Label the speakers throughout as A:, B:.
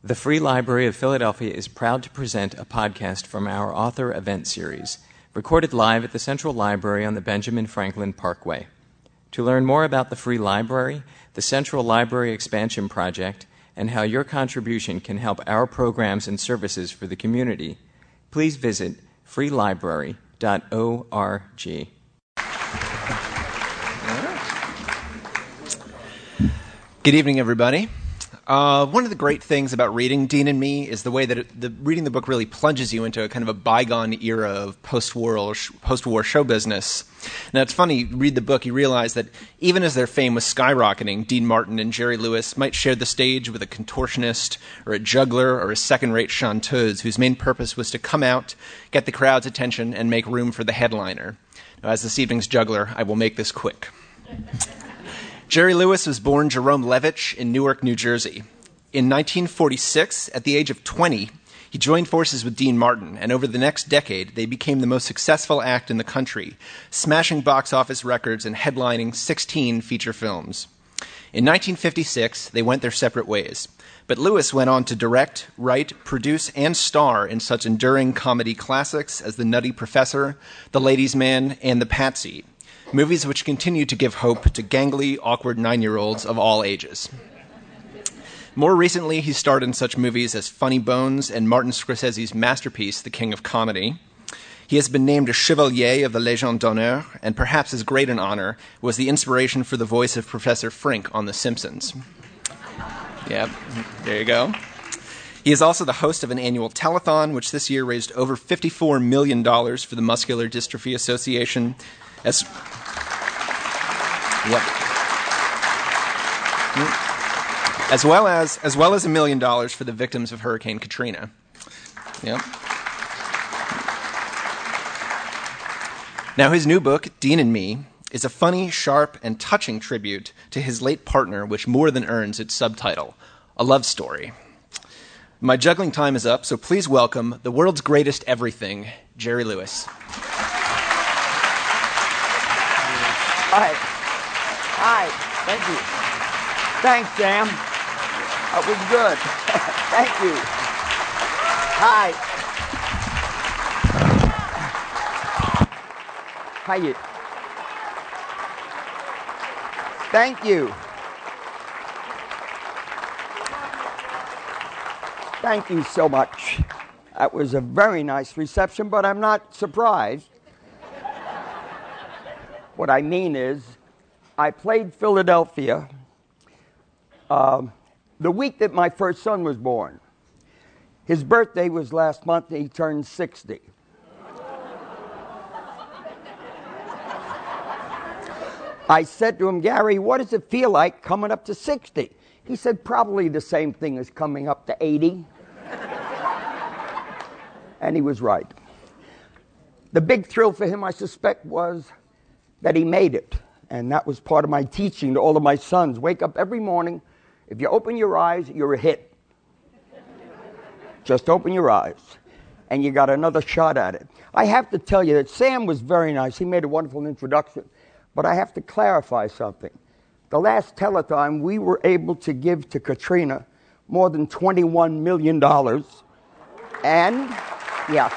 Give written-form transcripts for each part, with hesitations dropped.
A: The Free Library of Philadelphia is proud to present a podcast from our author event series, recorded live at the Central Library on the Benjamin Franklin Parkway. To learn more about the Free Library, the Central Library Expansion Project, and how your contribution can help our programs and services for the community, please visit freelibrary.org.
B: Good evening, everybody. One of the great things about reading Dean and Me is the way that reading the book really plunges you into a kind of a bygone era of post-war show business. Now, it's funny, you read the book, you realize that even as their fame was skyrocketing, Dean Martin and Jerry Lewis might share the stage with a contortionist or a juggler or a second-rate chanteuse whose main purpose was to come out, get the crowd's attention, and make room for the headliner. Now, as this evening's juggler, I will make this quick. Jerry Lewis was born Jerome Levitch in Newark, New Jersey. In 1946, at the age of 20, he joined forces with Dean Martin, and over the next decade, they became the most successful act in the country, smashing box office records and headlining 16 feature films. In 1956, they went their separate ways, but Lewis went on to direct, write, produce, and star in such enduring comedy classics as The Nutty Professor, The Ladies' Man, and The Patsy, movies which continue to give hope to gangly, awkward 9-year-olds of all ages. More recently, he starred in such movies as Funny Bones and Martin Scorsese's masterpiece, The King of Comedy. He has been named a Chevalier of the Légion d'Honneur, and perhaps as great an honor was the inspiration for the voice of Professor Frink on The Simpsons. Yep, there you go. He is also the host of an annual telethon, which this year raised over $54 million for the Muscular Dystrophy Association, as well as $1 million for the victims of Hurricane Katrina. Yep. Now, his new book, Dean and Me, is a funny, sharp, and touching tribute to his late partner, which more than earns its subtitle, A Love Story. My juggling time is up, so please welcome the world's greatest everything, Jerry Lewis.
C: Hi, thank you. Thanks, Sam. That was good. Thank you. Hi. Hi. Thank you. Thank you so much. That was a very nice reception, but I'm not surprised. What I mean is, I played Philadelphia the week that my first son was born. His birthday was last month, and he turned 60. I said to him, Gary, what does it feel like coming up to 60? He said, probably the same thing as coming up to 80. And he was right. The big thrill for him, I suspect, was that he made it. And that was part of my teaching to all of my sons. Wake up every morning. If you open your eyes, you're a hit. Just open your eyes. And you got another shot at it. I have to tell you that Sam was very nice. He made a wonderful introduction. But I have to clarify something. The last telethon, we were able to give to Katrina more than $21 million. And, yeah.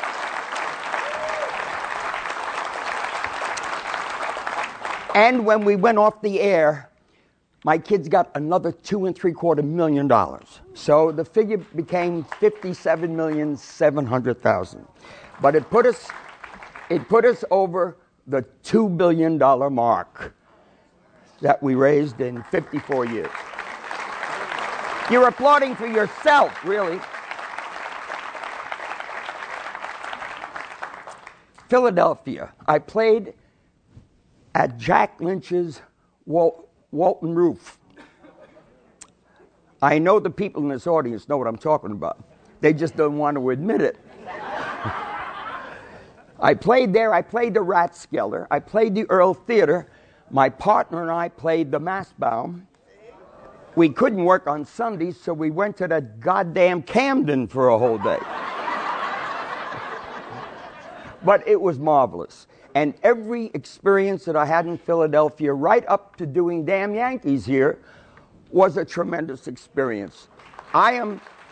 C: And when we went off the air, my kids got another $2.75 million. So the figure became $57,700,000. But it put us over the $2 billion mark that we raised in 54 years. You're applauding for yourself, really. Philadelphia. I played at Jack Lynch's Walton Roof. I know the people in this audience know what I'm talking about. They just don't want to admit it. I played there. I played the Rathskeller. I played the Earl Theater. My partner and I played the Mastbaum. We couldn't work on Sundays, so we went to the goddamn Camden for a whole day. But it was marvelous. And every experience that I had in Philadelphia, right up to doing Damn Yankees here, was a tremendous experience. I am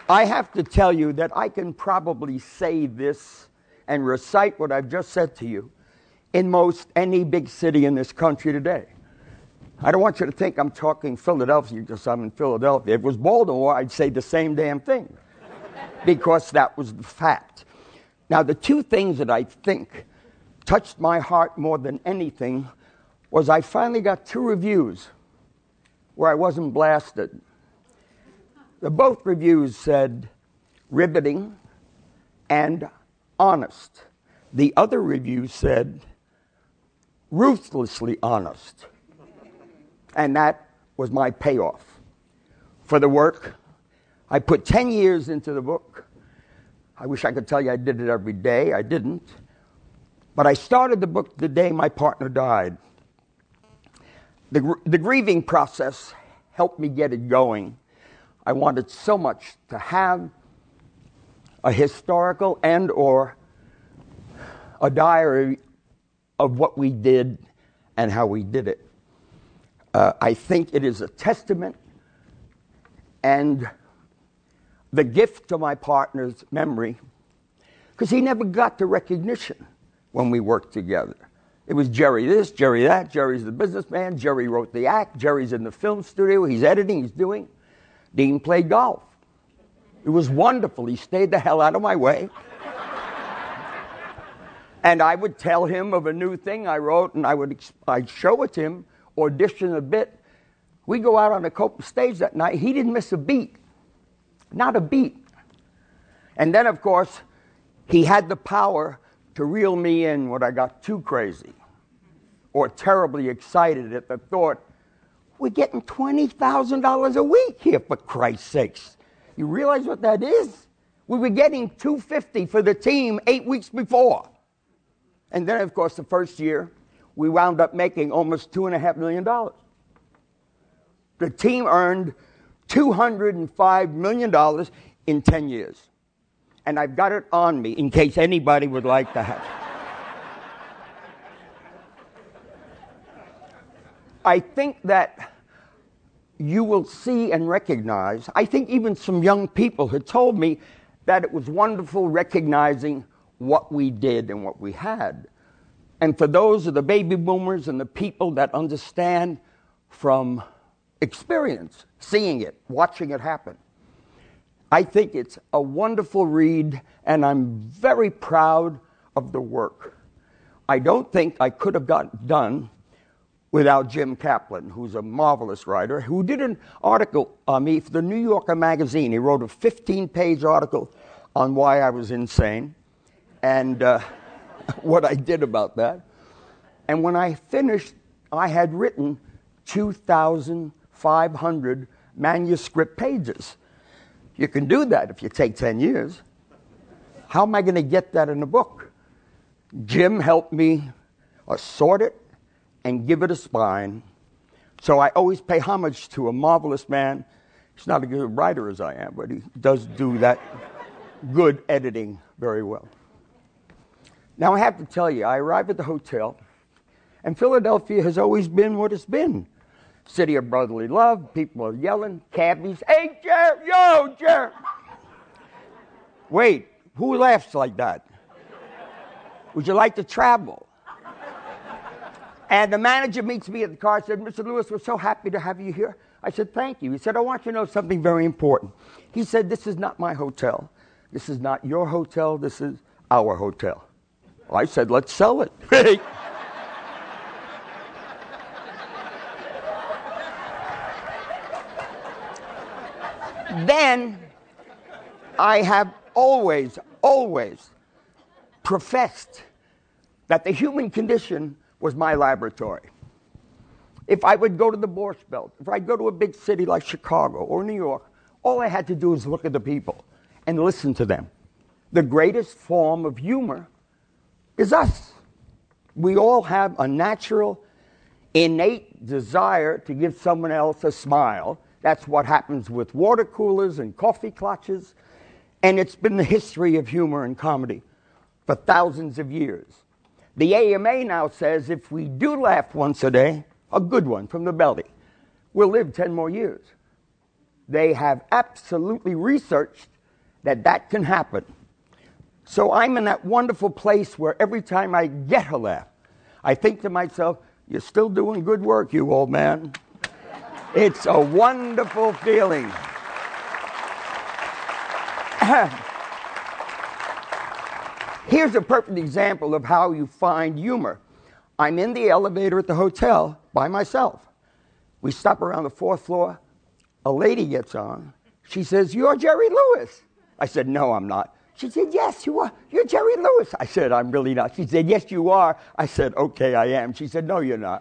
C: I have to tell you that I can probably say this and recite what I've just said to you in most any big city in this country today. I don't want you to think I'm talking Philadelphia because I'm in Philadelphia. If it was Baltimore, I'd say the same damn thing because that was the fact. Now, the two things that I think touched my heart more than anything was I finally got 2 reviews where I wasn't blasted. Both reviews said riveting and honest. The other review said ruthlessly honest. And that was my payoff for the work. I put 10 years into the book. I wish I could tell you I did it every day. I didn't. But I started the book the day my partner died. The grieving process helped me get it going. I wanted so much to have a historical and or a diary of what we did and how we did it. I think it is a testament and the gift to my partner's memory, because he never got the recognition when we worked together. It was Jerry this, Jerry that, Jerry's the businessman, Jerry wrote the act, Jerry's in the film studio, he's editing, he's doing. Dean played golf. It was wonderful. He stayed the hell out of my way. And I would tell him of a new thing I wrote, and I'd show it to him, audition a bit. We go out on the Copa stage that night. He didn't miss a beat. Not a beat. And then, of course, he had the power to reel me in when I got too crazy or terribly excited at the thought, we're getting $20,000 a week here, for Christ's sakes. You realize what that is? We were getting $250 for the team 8 weeks before. And then, of course, the first year, we wound up making almost $2.5 million. The team earned $205 million in 10 years. And I've got it on me in case anybody would like to have it. I think that you will see and recognize, I think even some young people had told me that it was wonderful recognizing what we did and what we had. And for those of the baby boomers and the people that understand from experience, seeing it, watching it happen, I think it's a wonderful read, and I'm very proud of the work. I don't think I could have gotten done without Jim Kaplan, who's a marvelous writer, who did an article on me for the New Yorker magazine. He wrote a 15-page article on why I was insane and what I did about that. And when I finished, I had written 2,500 manuscript pages. You can do that if you take 10 years. How am I going to get that in a book? Jim helped me sort it and give it a spine. So I always pay homage to a marvelous man. He's not a good writer as I am, but he does do that good editing very well. Now I have to tell you, I arrived at the hotel, and Philadelphia has always been what it's been. City of brotherly love, people are yelling, cabbies, hey, Jer, yo, Jer. Wait, who laughs like that? Would you like to travel? And the manager meets me at the car and said, Mr. Lewis, we're so happy to have you here. I said, thank you. He said, I want you to know something very important. He said, this is not my hotel. This is not your hotel. This is our hotel. Well, I said, let's sell it. Then I have always professed that the human condition was my laboratory. If I would go to the Borscht Belt, if I'd go to a big city like Chicago or New York, all I had to do was look at the people and listen to them. The greatest form of humor is us. We all have a natural, innate desire to give someone else a smile. That's what happens with water coolers and coffee clutches. And it's been the history of humor and comedy for thousands of years. The AMA now says if we do laugh once a day, a good one from the belly, we'll live 10 more years. They have absolutely researched that can happen. So I'm in that wonderful place where every time I get a laugh, I think to myself, you're still doing good work, you old man. It's a wonderful feeling. Here's a perfect example of how you find humor. I'm in the elevator at the hotel by myself. We stop around the 4th floor. A lady gets on. She says, "You're Jerry Lewis." I said, "No, I'm not." She said, "Yes, you are. You're Jerry Lewis." I said, "I'm really not." She said, "Yes, you are." I said, "Okay, I am." She said, "No, you're not."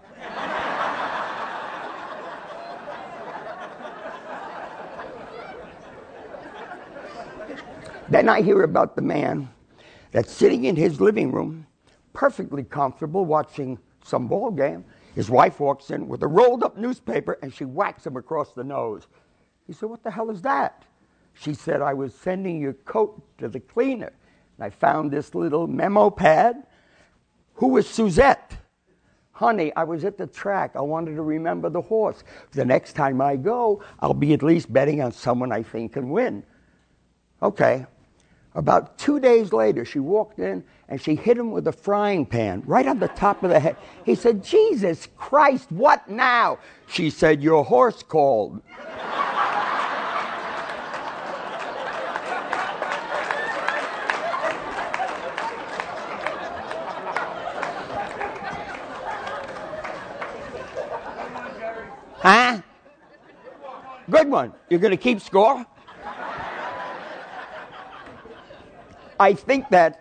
C: Then I hear about the man that's sitting in his living room, perfectly comfortable, watching some ball game. His wife walks in with a rolled up newspaper and she whacks him across the nose. He said, "What the hell is that?" She said, "I was sending your coat to the cleaner, and I found this little memo pad." "Who is Suzette?" "Honey, I was at the track. I wanted to remember the horse. The next time I go, I'll be at least betting on someone I think can win." Okay. About 2 days later, she walked in and she hit him with a frying pan right on the top of the head. He said, "Jesus Christ, what now?" She said, "Your horse called." Huh? Good one. You're going to keep score? I think that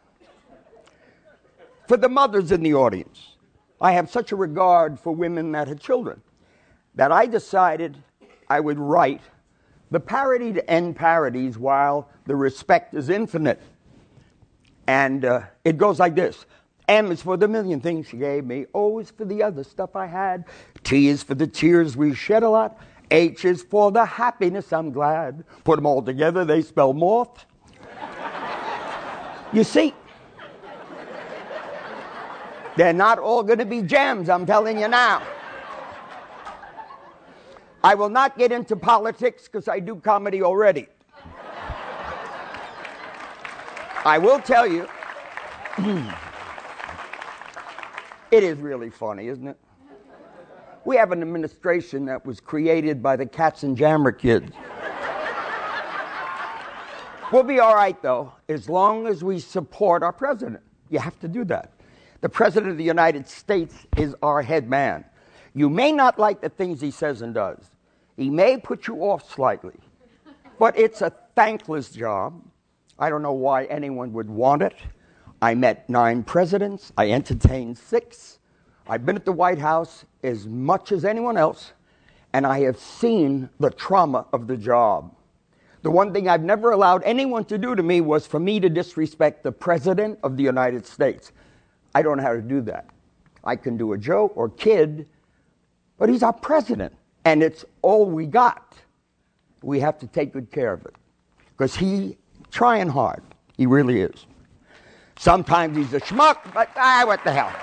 C: for the mothers in the audience, I have such a regard for women that had children that I decided I would write the parody to end parodies while the respect is infinite. And it goes like this. M is for the million things she gave me. O is for the other stuff I had. T is for the tears we shed a lot. H is for the happiness I'm glad. Put them all together, they spell moth. You see, they're not all going to be gems, I'm telling you now. I will not get into politics because I do comedy already. I will tell you, it is really funny, isn't it? We have an administration that was created by the Katzenjammer kids. We'll be all right, though, as long as we support our president. You have to do that. The president of the United States is our head man. You may not like the things he says and does. He may put you off slightly. But it's a thankless job. I don't know why anyone would want it. I met 9 presidents. I entertained 6. I've been at the White House as much as anyone else, and I have seen the trauma of the job. The one thing I've never allowed anyone to do to me was for me to disrespect the President of the United States. I don't know how to do that. I can do a joke or kid, but he's our president, and it's all we got. We have to take good care of it, because he's trying hard. He really is. Sometimes he's a schmuck, but what the hell.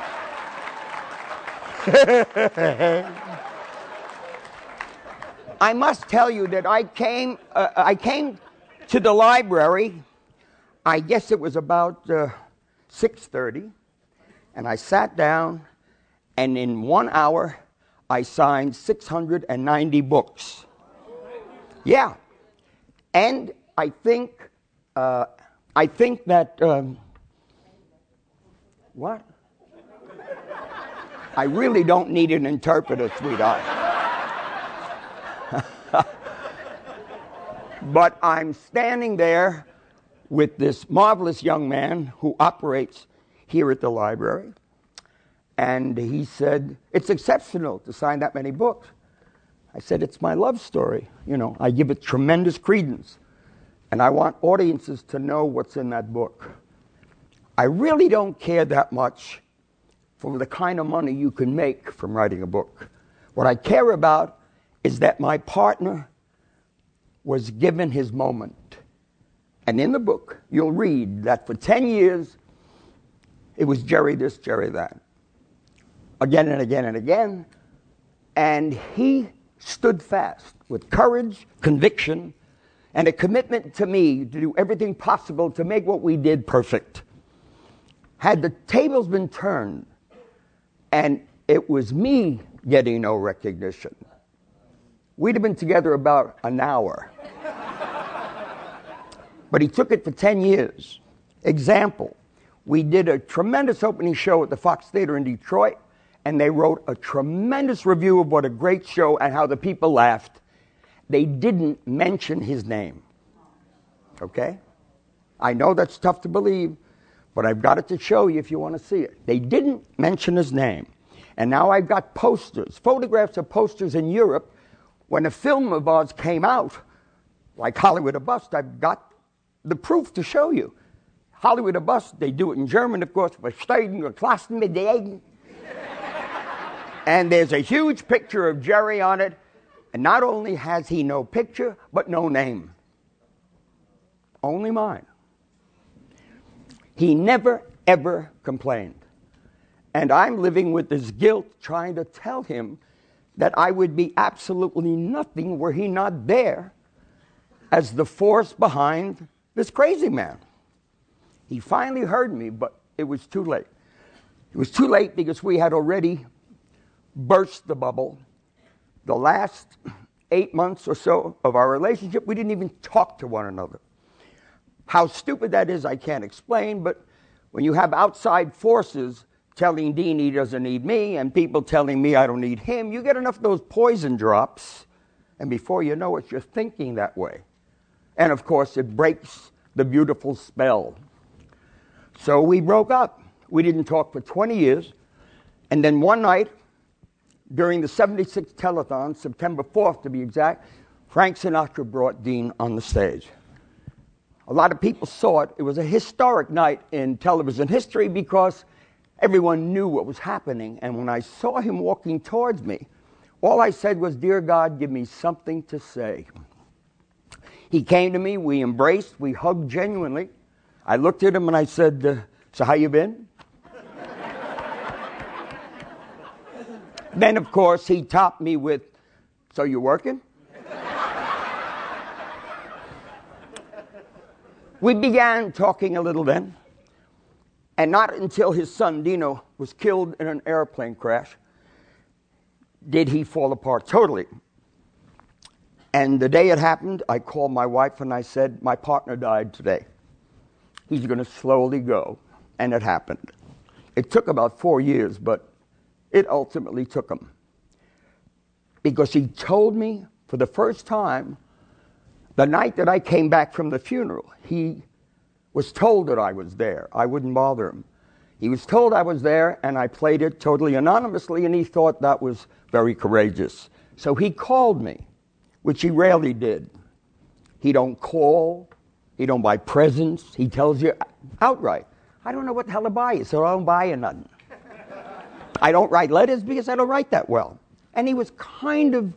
C: I must tell you that I came to the library, I guess it was about 6:30, and I sat down, and in 1 hour, I signed 690 books. Yeah. And I think that, what? I really don't need an interpreter, sweetheart. But I'm standing there with this marvelous young man who operates here at the library. And he said, "It's exceptional to sign that many books." I said, "It's my love story. You know, I give it tremendous credence. And I want audiences to know what's in that book. I really don't care that much for the kind of money you can make from writing a book. What I care about is that my partner was given his moment. And in the book, you'll read that for 10 years, it was Jerry this, Jerry that. Again and again and again. And he stood fast with courage, conviction, and a commitment to me to do everything possible to make what we did perfect. Had the tables been turned and it was me getting no recognition, we'd have been together about an hour. But he took it for 10 years. Example, we did a tremendous opening show at the Fox Theater in Detroit, and they wrote a tremendous review of what a great show and how the people laughed. They didn't mention his name. Okay? I know that's tough to believe, but I've got it to show you if you want to see it. They didn't mention his name. And now I've got posters, photographs of posters in Europe. When a film of ours came out, like Hollywood or Bust, I've got the proof to show you. Hollywood or Bust, they do it in German, of course, Verstehen or Klassen mit den. And there's a huge picture of Jerry on it, and not only has he no picture, but no name. Only mine. He never, ever complained. And I'm living with this guilt, trying to tell him that I would be absolutely nothing were he not there as the force behind this crazy man. He finally heard me, but it was too late. It was too late because we had already burst the bubble. The last 8 months or so of our relationship, we didn't even talk to one another. How stupid that is, I can't explain, but when you have outside forces telling Dean he doesn't need me and people telling me I don't need him, you get enough of those poison drops, and before you know it, you're thinking that way. And of course, it breaks the beautiful spell. So we broke up. We didn't talk for 20 years. And then one night, during the 76th telethon, September 4th to be exact, Frank Sinatra brought Dean on the stage. A lot of people saw it. It was a historic night in television history because everyone knew what was happening. And when I saw him walking towards me, all I said was, "Dear God, give me something to say." He came to me, we embraced, we hugged genuinely. I looked at him and I said, "So how you been?" Then, of course, he topped me with, "So you working?" We began talking a little then, and not until his son Dino was killed in an airplane crash did he fall apart totally. And the day it happened, I called my wife and I said, "My partner died today. He's going to slowly go." And it happened. It took about 4 years, but it ultimately took him. Because he told me for the first time, the night that I came back from the funeral, he was told that I was there. I wouldn't bother him. He was told I was there, and I played it totally anonymously, and he thought that was very courageous. So he called me, which he rarely did. He don't call. He don't buy presents. He tells you outright, "I don't know what the hell to buy you, so I don't buy you nothing." I don't write letters because I don't write that well. And he was kind of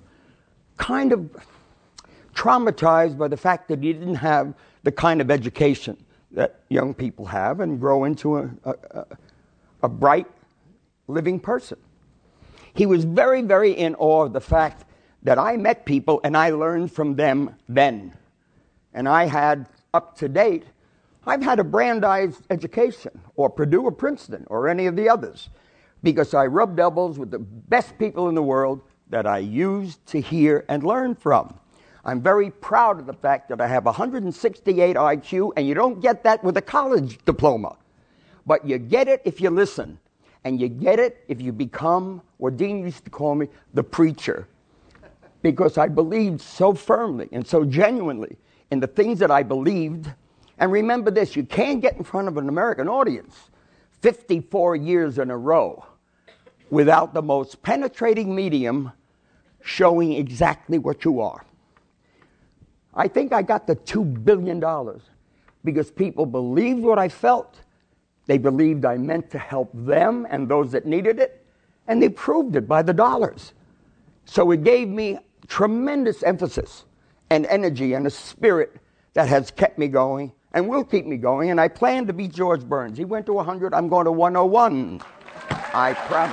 C: traumatized by the fact that he didn't have the kind of education that young people have and grow into a bright, living person. He was very, very in awe of the fact that I met people and I learned from them then. And I had, up to date, I've had a Brandeis education, or Purdue or Princeton, or any of the others, because I rubbed elbows with the best people in the world that I used to hear and learn from. I'm very proud of the fact that I have 168 IQ, and you don't get that with a college diploma. But you get it if you listen, and you get it if you become, what Dean used to call me, the preacher. Because I believed so firmly and so genuinely in the things that I believed. And remember this, you can't get in front of an American audience 54 years in a row without the most penetrating medium showing exactly what you are. I think I got the $2 billion because people believed what I felt. They believed I meant to help them and those that needed it, and they proved it by the dollars. So it gave me tremendous emphasis and energy and a spirit that has kept me going and will keep me going, and I plan to beat George Burns. He went to 100, I'm going to 101. I promise.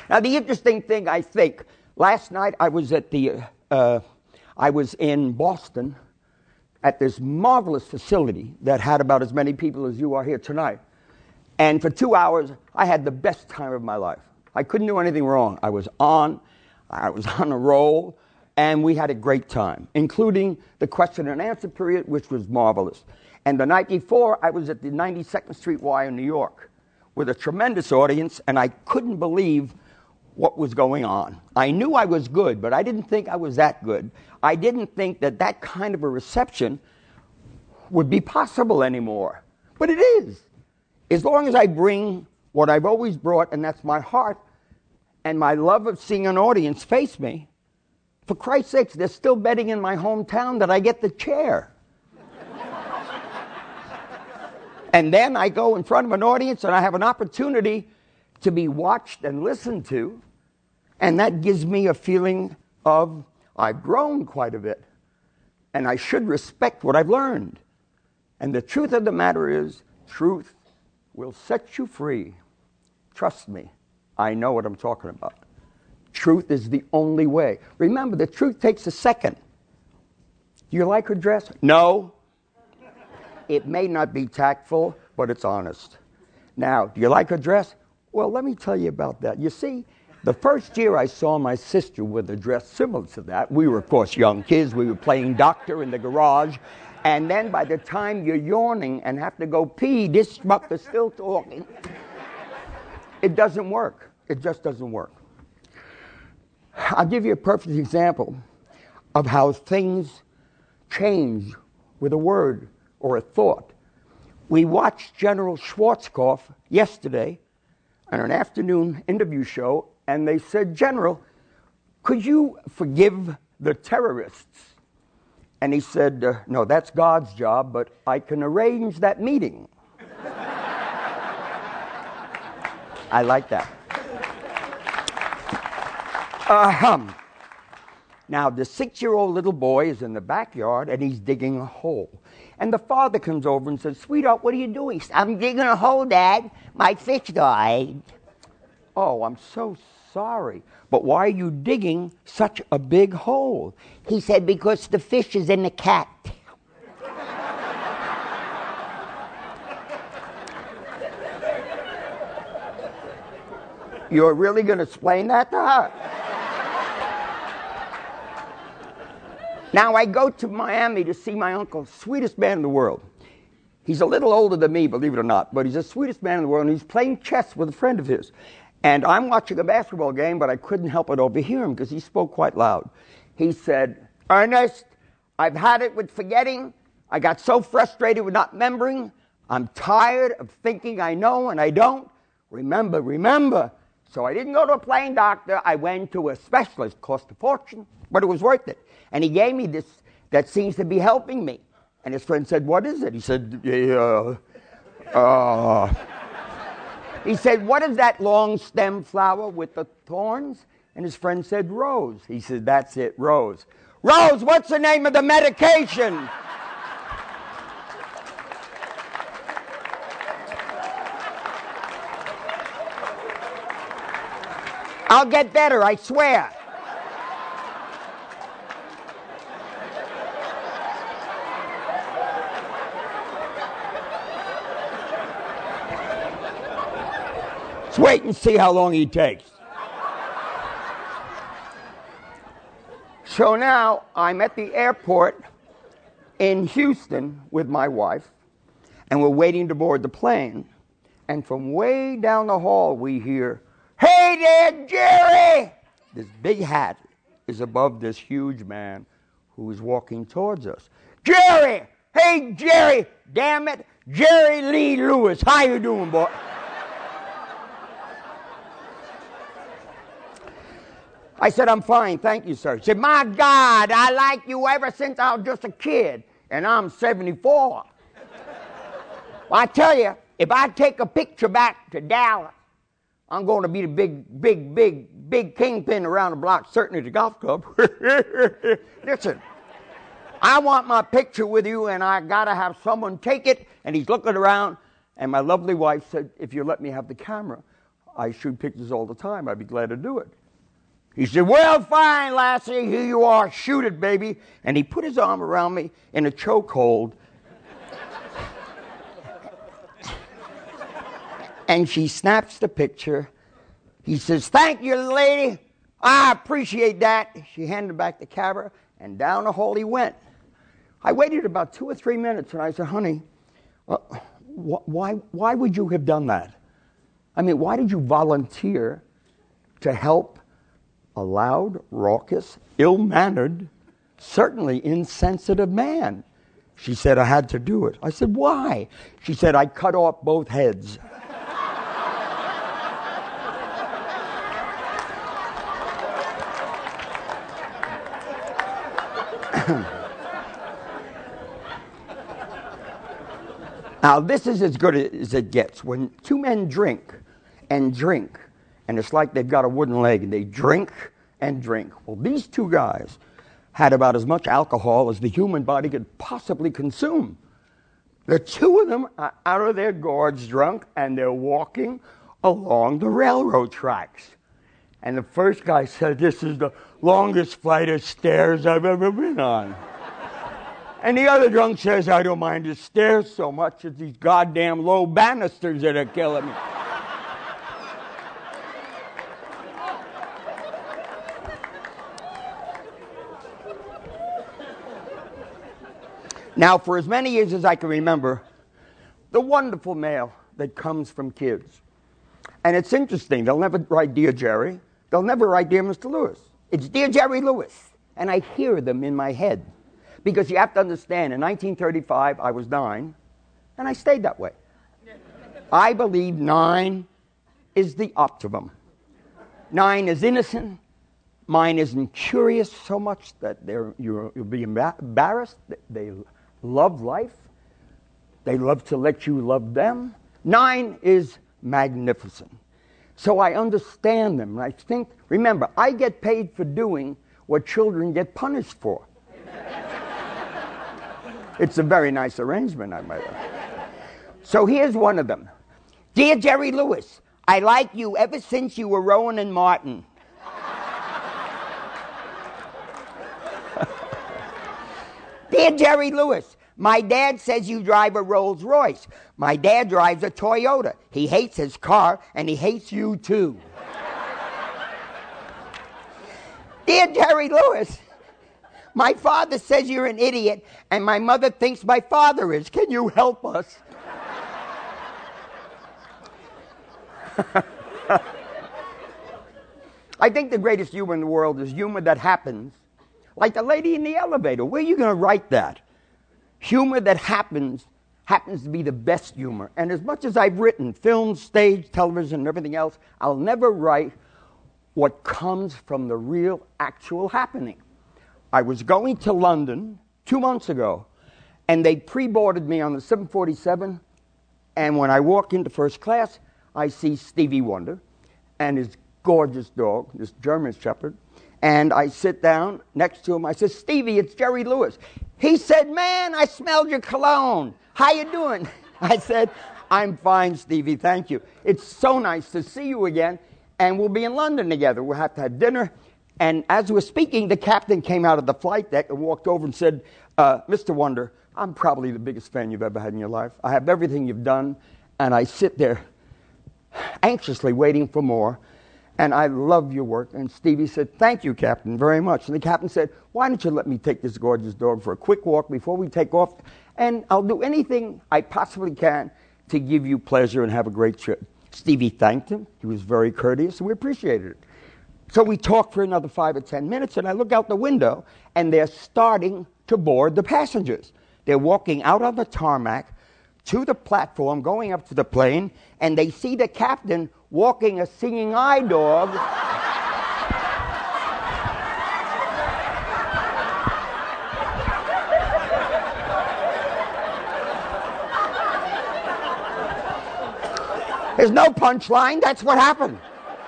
C: Now, the interesting thing, I think, last night I was I was in Boston at this marvelous facility that had about as many people as you are here tonight. And for 2 hours, I had the best time of my life. I couldn't do anything wrong. I was on a roll, and we had a great time, including the question and answer period, which was marvelous. And the night before, I was at the 92nd Street Y in New York with a tremendous audience, and I couldn't believe what was going on. I knew I was good, but I didn't think I was that good. I didn't think that that kind of a reception would be possible anymore. But it is. As long as I bring what I've always brought, and that's my heart and my love of seeing an audience face me, for Christ's sakes, they're still betting in my hometown that I get the chair. And then I go in front of an audience and I have an opportunity to be watched and listened to, and that gives me a feeling of I've grown quite a bit, and I should respect what I've learned. And the truth of the matter is, truth will set you free. Trust me, I know what I'm talking about. Truth is the only way. Remember, the truth takes a second. Do you like her dress? No. It may not be tactful, but it's honest. Now, do you like her dress? Well, let me tell you about that. You see, the first year I saw my sister with a dress similar to that, we were, of course, young kids. We were playing doctor in the garage. And then by the time you're yawning and have to go pee, this schmuck is still talking. It doesn't work. It just doesn't work. I'll give you a perfect example of how things change with a word or a thought. We watched General Schwarzkopf yesterday on an afternoon interview show, and they said, General, could you forgive the terrorists? And he said, no, that's God's job, but I can arrange that meeting. I like that. Now, the 6-year-old little boy is in the backyard, and he's digging a hole. And the father comes over and says, sweetheart, what are you doing? I'm digging a hole, Dad. My fish died. Oh, I'm so sorry. But why are you digging such a big hole? He said, because the fish is in the cat. You're really going to explain that to her? Now, I go to Miami to see my uncle, sweetest man in the world. He's a little older than me, believe it or not, but he's the sweetest man in the world, and he's playing chess with a friend of his. And I'm watching a basketball game, but I couldn't help but overhear him because he spoke quite loud. He said, Ernest, I've had it with forgetting. I got so frustrated with not remembering. I'm tired of thinking I know and I don't. Remember. So I didn't go to a plain doctor. I went to a specialist. Cost a fortune, but it was worth it. And he gave me this that seems to be helping me. And his friend said, what is it? He said, he said, what is that long stem flower with the thorns? And his friend said, rose. He said, that's it, rose. Rose, what's the name of the medication? I'll get better, I swear. Let's wait and see how long he takes. So now I'm at the airport in Houston with my wife, and we're waiting to board the plane. And from way down the hall we hear, hey there, Jerry! This big hat is above this huge man who is walking towards us. Jerry! Hey, Jerry! Damn it! Jerry Lee Lewis. How you doing, boy? I said, I'm fine, thank you, sir. He said, my God, I like you ever since I was just a kid, and I'm 74. Well, I tell you, if I take a picture back to Dallas, I'm going to be the big kingpin around the block, certainly the golf club. Listen, I want my picture with you, and I got to have someone take it. And he's looking around, and my lovely wife said, if you let me have the camera, I shoot pictures all the time. I'd be glad to do it. He said, well, fine, Lassie, here you are. Shoot it, baby. And he put his arm around me in a chokehold. And she snaps the picture. He says, thank you, lady. I appreciate that. She handed back the camera, and down the hall he went. I waited about 2 or 3 minutes, and I said, honey, why would you have done that? I mean, why did you volunteer to help a loud, raucous, ill-mannered, certainly insensitive man? She said, I had to do it. I said, why? She said, I cut off both heads. Now, this is as good as it gets. When two men drink, and it's like they've got a wooden leg, and they drink and drink. Well, these two guys had about as much alcohol as the human body could possibly consume. The two of them are out of their gourds drunk, and they're walking along the railroad tracks. And the first guy said, this is the longest flight of stairs I've ever been on. And the other drunk says, I don't mind the stairs so much as these goddamn low banisters that are killing me. Now, for as many years as I can remember, the wonderful mail that comes from kids. And it's interesting, they'll never write Dear Jerry. They'll never write Dear Mr. Lewis. It's Dear Jerry Lewis. And I hear them in my head. Because you have to understand, in 1935, I was 9, and I stayed that way. I believe 9 is the optimum. 9 is innocent. Mine isn't curious so much that you'll be embarrassed. They love life. They love to let you love them. 9 is magnificent. So I understand them. And I think, remember, I get paid for doing what children get punished for. It's a very nice arrangement, I might add. So here's one of them. Dear Jerry Lewis, I like you ever since you were Rowan and Martin. Dear Jerry Lewis, my dad says you drive a Rolls Royce. My dad drives a Toyota. He hates his car, and he hates you too. Dear Jerry Lewis, my father says you're an idiot, and my mother thinks my father is. Can you help us? I think the greatest humor in the world is humor that happens. Like the lady in the elevator. Where are you going to write that? Humor that happens to be the best humor. And as much as I've written film, stage, television, and everything else, I'll never write what comes from the real, actual happening. I was going to London 2 months ago, and they pre-boarded me on the 747, and when I walk into first class, I see Stevie Wonder and his gorgeous dog, this German Shepherd, and I sit down next to him. I said, Stevie, it's Jerry Lewis. He said, man, I smelled your cologne. How you doing? I said, I'm fine, Stevie, thank you. It's so nice to see you again, and we'll be in London together. We'll have to have dinner. And as we're speaking, the captain came out of the flight deck and walked over and said, Mr. Wonder, I'm probably the biggest fan you've ever had in your life. I have everything you've done, and I sit there anxiously waiting for more, and I love your work. And Stevie said, thank you, Captain, very much. And the captain said, why don't you let me take this gorgeous dog for a quick walk before we take off, and I'll do anything I possibly can to give you pleasure and have a great trip. Stevie thanked him. He was very courteous, and we appreciated it. So we talked for another 5 or 10 minutes, and I look out the window, and they're starting to board the passengers. They're walking out on the tarmac to the platform, going up to the plane, and they see the captain walking a singing eye dog. There's no punchline. That's what happened.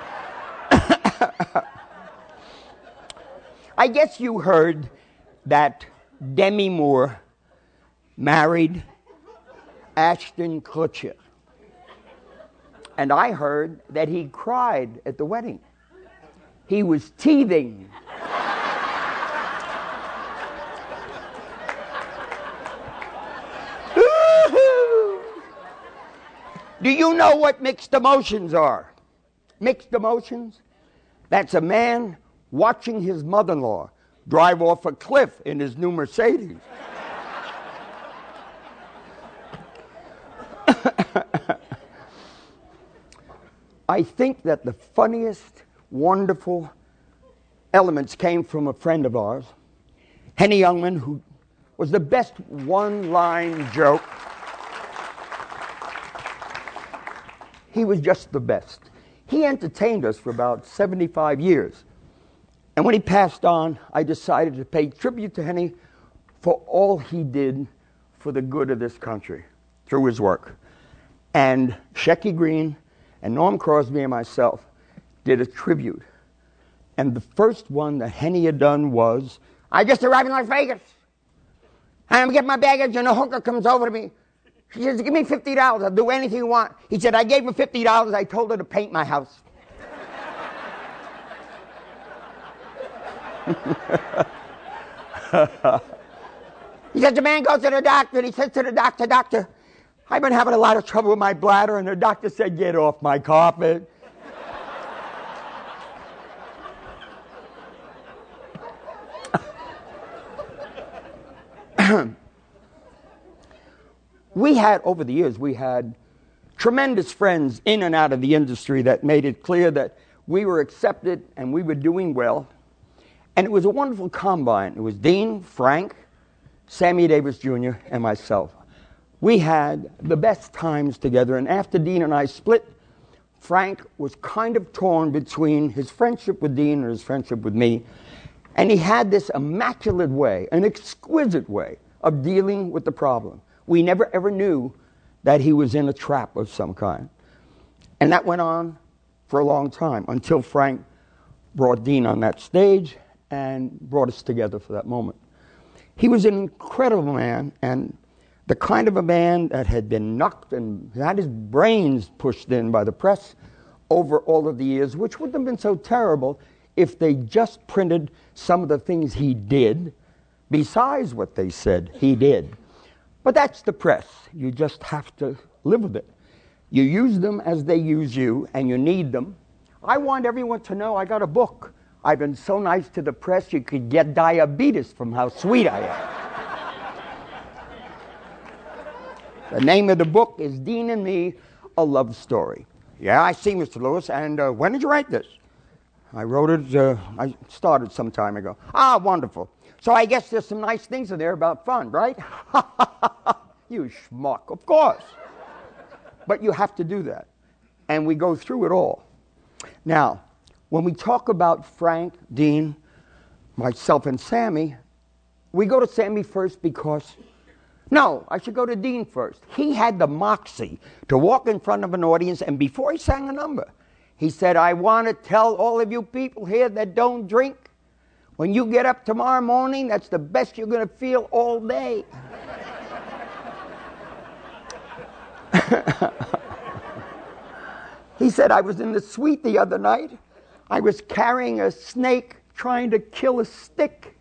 C: I guess you heard that Demi Moore married Ashton Kutcher. And I heard that he cried at the wedding. He was teething. Do you know what mixed emotions are? Mixed emotions? That's a man watching his mother-in-law drive off a cliff in his new Mercedes. I think that the funniest, wonderful elements came from a friend of ours, Henny Youngman, who was the best one-line joke. He was just the best. He entertained us for about 75 years. And when he passed on, I decided to pay tribute to Henny for all he did for the good of this country through his work. And Shecky Green and Norm Crosby and myself did a tribute. And the first one that Henny had done was, I just arrived in Las Vegas. I'm going to get my baggage, and a hooker comes over to me. She says, give me $50. I'll do anything you want. He said, I gave her $50. I told her to paint my house. He said, the man goes to the doctor, and he says to the doctor, Doctor, I've been having a lot of trouble with my bladder. And the doctor said, get off my carpet. Over the years, we had tremendous friends in and out of the industry that made it clear that we were accepted and we were doing well. And it was a wonderful combine. It was Dean, Frank, Sammy Davis Jr., and myself. We had the best times together. And after Dean and I split, Frank was kind of torn between his friendship with Dean and his friendship with me. And he had this immaculate way, an exquisite way of dealing with the problem. We never ever knew that he was in a trap of some kind. And that went on for a long time until Frank brought Dean on that stage and brought us together for that moment. He was an incredible man, and the kind of a man that had been knocked and had his brains pushed in by the press over all of the years, which wouldn't have been so terrible if they just printed some of the things he did besides what they said he did. But that's the press. You just have to live with it. You use them as they use you, and you need them. I want everyone to know I got a book. I've been so nice to the press you could get diabetes from how sweet I am. The name of the book is Dean and Me, A Love Story. Yeah, I see, Mr. Lewis, and when did you write this? I wrote it, I started some time ago. Ah, wonderful. So I guess there's some nice things in there about fun, right? You schmuck, of course. But you have to do that. And we go through it all. Now, when we talk about Frank, Dean, myself, and Sammy, we go to Sammy first because, no, I should go to Dean first. He had the moxie to walk in front of an audience, and before he sang a number, he said, I want to tell all of you people here that don't drink, when you get up tomorrow morning, that's the best you're going to feel all day. He said, I was in the suite the other night. I was carrying a snake trying to kill a stick.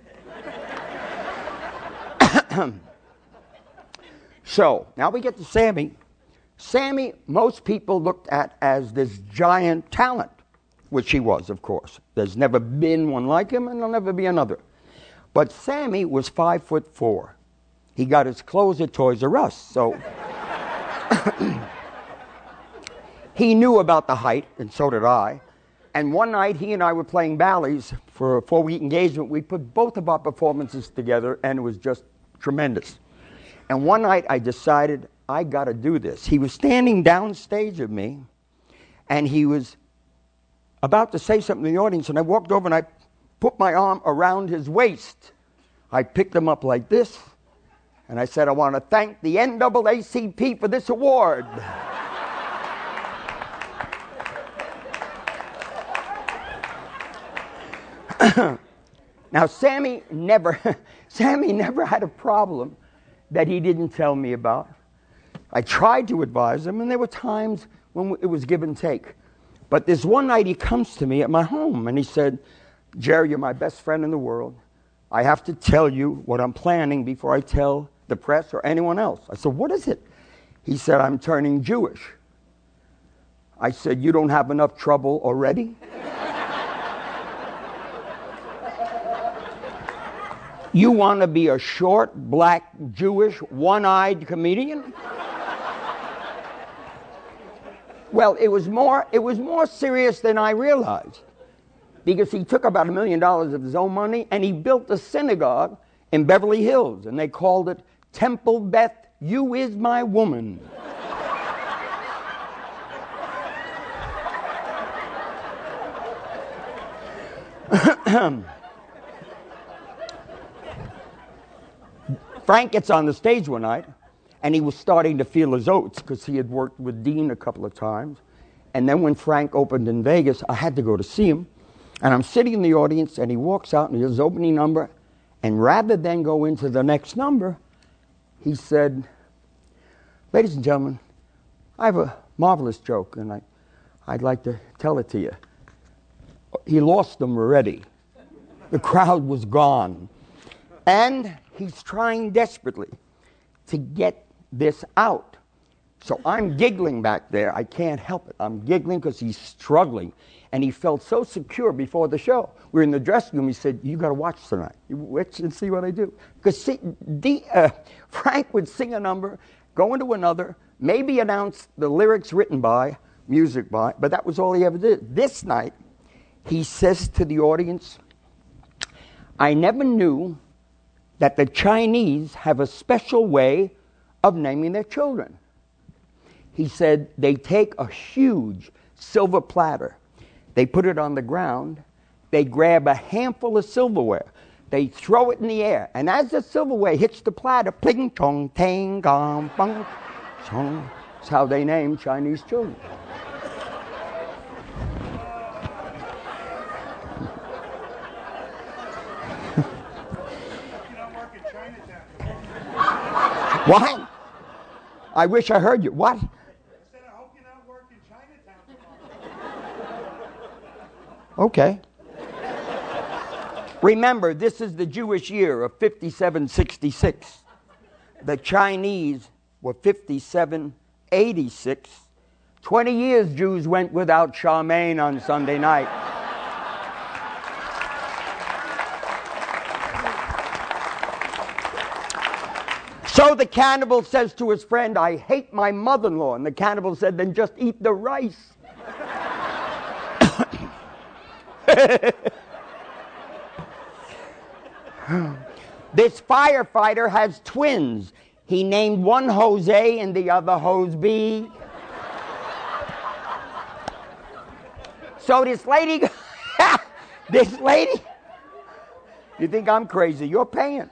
C: So, now we get to Sammy. Sammy, most people looked at as this giant talent, which he was, of course. There's never been one like him, and there'll never be another. But Sammy was 5'4". He got his clothes at Toys R Us, so he knew about the height, and so did I. And one night, he and I were playing Bally's for a 4-week engagement. We put both of our performances together, and it was just tremendous. And one night, I decided, I got to do this. He was standing downstage of me, and he was about to say something to the audience, and I walked over and I put my arm around his waist. I picked him up like this, and I said, I want to thank the NAACP for this award. Now, Sammy never had a problem that he didn't tell me about. I tried to advise him, and there were times when it was give and take. But this one night he comes to me at my home and he said, Jerry, you're my best friend in the world. I have to tell you what I'm planning before I tell the press or anyone else. I said, what is it? He said, I'm turning Jewish. I said, you don't have enough trouble already? You want to be a short, black, Jewish, one-eyed comedian? Well, it was more serious than I realized, because he took about $1 million of his own money and he built a synagogue in Beverly Hills, and they called it Temple Beth, You Is My Woman. Frank gets on the stage one night, and he was starting to feel his oats because he had worked with Dean a couple of times. And then when Frank opened in Vegas, I had to go to see him. And I'm sitting in the audience, and he walks out, and he does his opening number. And rather than go into the next number, he said, ladies and gentlemen, I have a marvelous joke, and I'd like to tell it to you. He lost them already. The crowd was gone. And he's trying desperately to get this out. So I'm giggling back there. I can't help it. I'm giggling because he's struggling. And he felt so secure before the show. We were in the dressing room. He said, you got to watch tonight. You watch and see what I do. Because Frank would sing a number, go into another, maybe announce the lyrics written by, music by, but that was all he ever did. This night, he says to the audience, I never knew that the Chinese have a special way of naming their children. He said they take a huge silver platter, they put it on the ground, they grab a handful of silverware, they throw it in the air, and as the silverware hits the platter, pling, chong, tang, gong, bong, chong. That's how they name Chinese children. What? I wish I heard you. What?
D: I said, I hope you're not working Chinatown tomorrow.
C: Okay. Remember, this is the Jewish year of 5766. The Chinese were 5786. 20 years Jews went without Charmaine on Sunday night. So the cannibal says to his friend, I hate my mother-in-law. And the cannibal said, then just eat the rice. This firefighter has twins. He named one Jose and the other Hoseby. So this lady, you think I'm crazy, you're paying.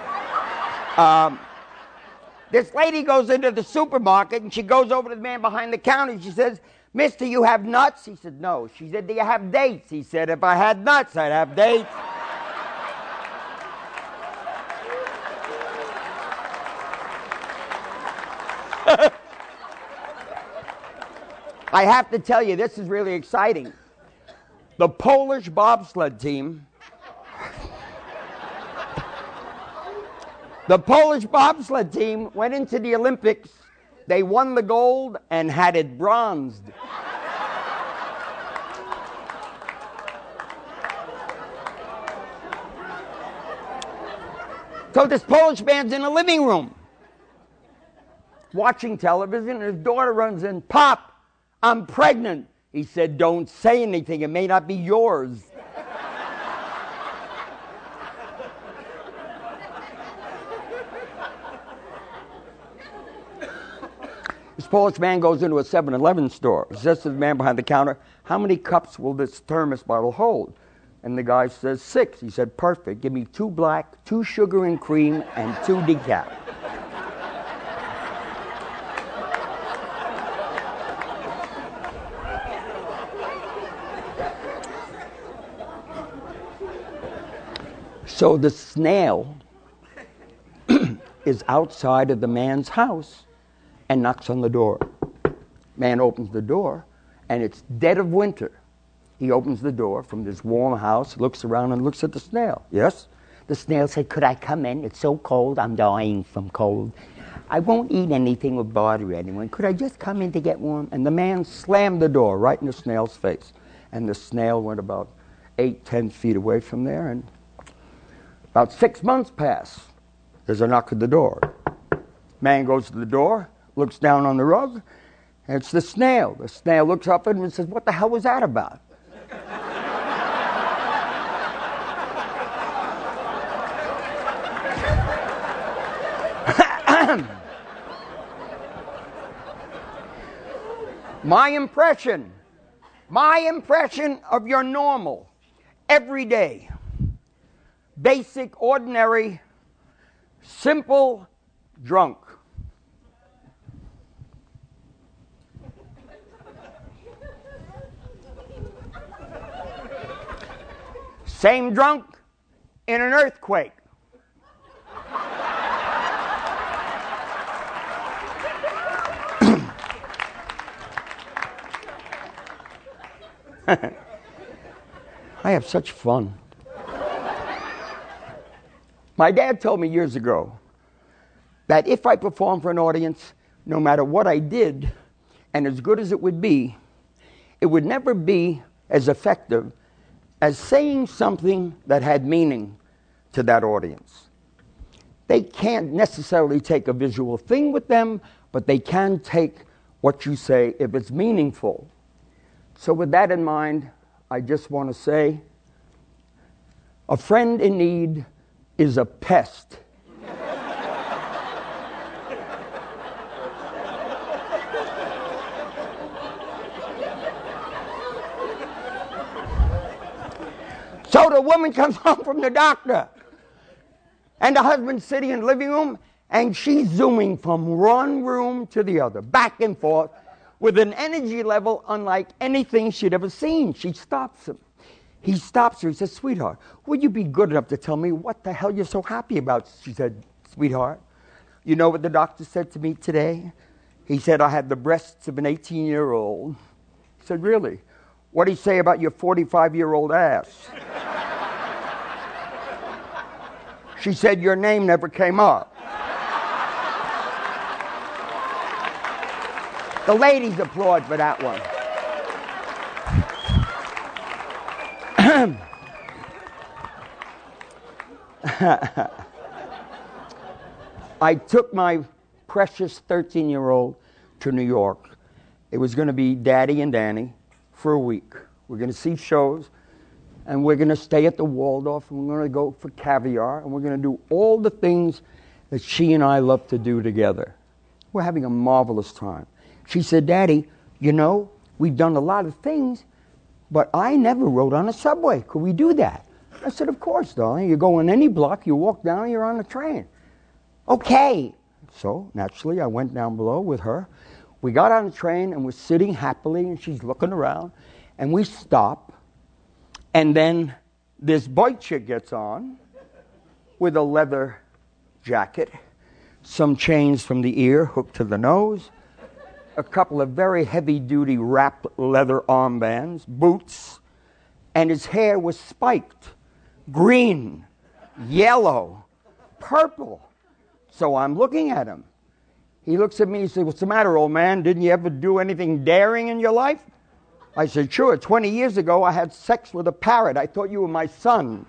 C: This lady goes into the supermarket, and she goes over to the man behind the counter, and she says, Mister, you have nuts? He said, no. She said, do you have dates? He said, if I had nuts, I'd have dates. I have to tell you, this is really exciting. The Polish bobsled team went into the Olympics. They won the gold and had it bronzed. So this Polish man's in a living room watching television, and his daughter runs in, Pop, I'm pregnant. He said, don't say anything. It may not be yours. This Polish man goes into a 7-Eleven store. He says to the man behind the counter, how many cups will this thermos bottle hold? And the guy says 6. He said, perfect. Give me 2 black, 2 sugar and cream, and 2 decaf. So the snail is outside of the man's house and knocks on the door. Man opens the door, and it's dead of winter. He opens the door from this warm house, looks around and looks at the snail. Yes? The snail said, could I come in? It's so cold, I'm dying from cold. I won't eat anything or bother anyone. Could I just come in to get warm? And the man slammed the door right in the snail's face. And the snail went about 8-10 feet away from there. And about 6 months pass. There's a knock at the door. Man goes to the door, looks down on the rug, and it's the snail. The snail looks up at him and says, what the hell was that about? My impression of your normal, everyday, basic, ordinary, simple drunk. Same drunk in an earthquake. I have such fun. My dad told me years ago that if I performed for an audience, no matter what I did, and as good as it would never be as effective as saying something that had meaning to that audience. They can't necessarily take a visual thing with them, but they can take what you say if it's meaningful. So with that in mind, I just want to say, a friend in need is a pest. So the woman comes home from the doctor, and the husband's sitting in the living room, and she's zooming from one room to the other, back and forth, with an energy level unlike anything she'd ever seen. She stops him. He stops her. He says, sweetheart, would you be good enough to tell me what the hell you're so happy about? She said, sweetheart, you know what the doctor said to me today? He said I had the breasts of an 18-year-old. He said, really? What did he say about your 45-year-old ass? She said, your name never came up. The ladies applaud for that one. I took my precious 13-year-old to New York. It was going to be Daddy and Danny for a week. We're going to see shows, and we're going to stay at the Waldorf, and we're going to go for caviar, and we're going to do all the things that she and I love to do together. We're having a marvelous time. She said, Daddy, you know, we've done a lot of things, but I never rode on a subway. Could we do that? I said, of course, darling. You go on any block, you walk down, you're on the train. Okay. So, naturally, I went down below with her. We got on the train, and we're sitting happily, and she's looking around, and we stop, and then this boy chick gets on with a leather jacket, some chains from the ear hooked to the nose, a couple of very heavy-duty wrapped leather armbands, boots, and his hair was spiked, green, yellow, purple. So I'm looking at him. He looks at me and says, what's the matter, old man? Didn't you ever do anything daring in your life? I said, sure. 20 years ago, I had sex with a parrot. I thought you were my son.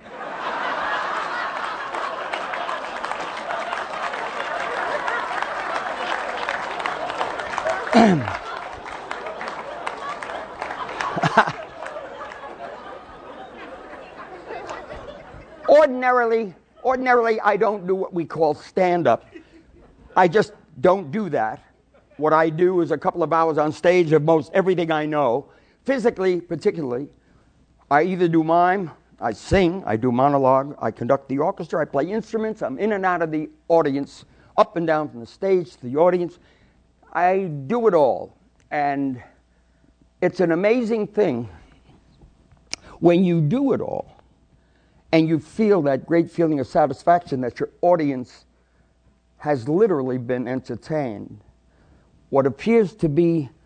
C: Ordinarily, I don't do what we call stand-up. I just don't do that. What I do is a couple of hours on stage of most everything I know. Physically, particularly, I either do mime, I sing, I do monologue, I conduct the orchestra, I play instruments, I'm in and out of the audience, up and down from the stage to the audience. I do it all. And it's an amazing thing when you do it all and you feel that great feeling of satisfaction that your audience has literally been entertained. What appears to be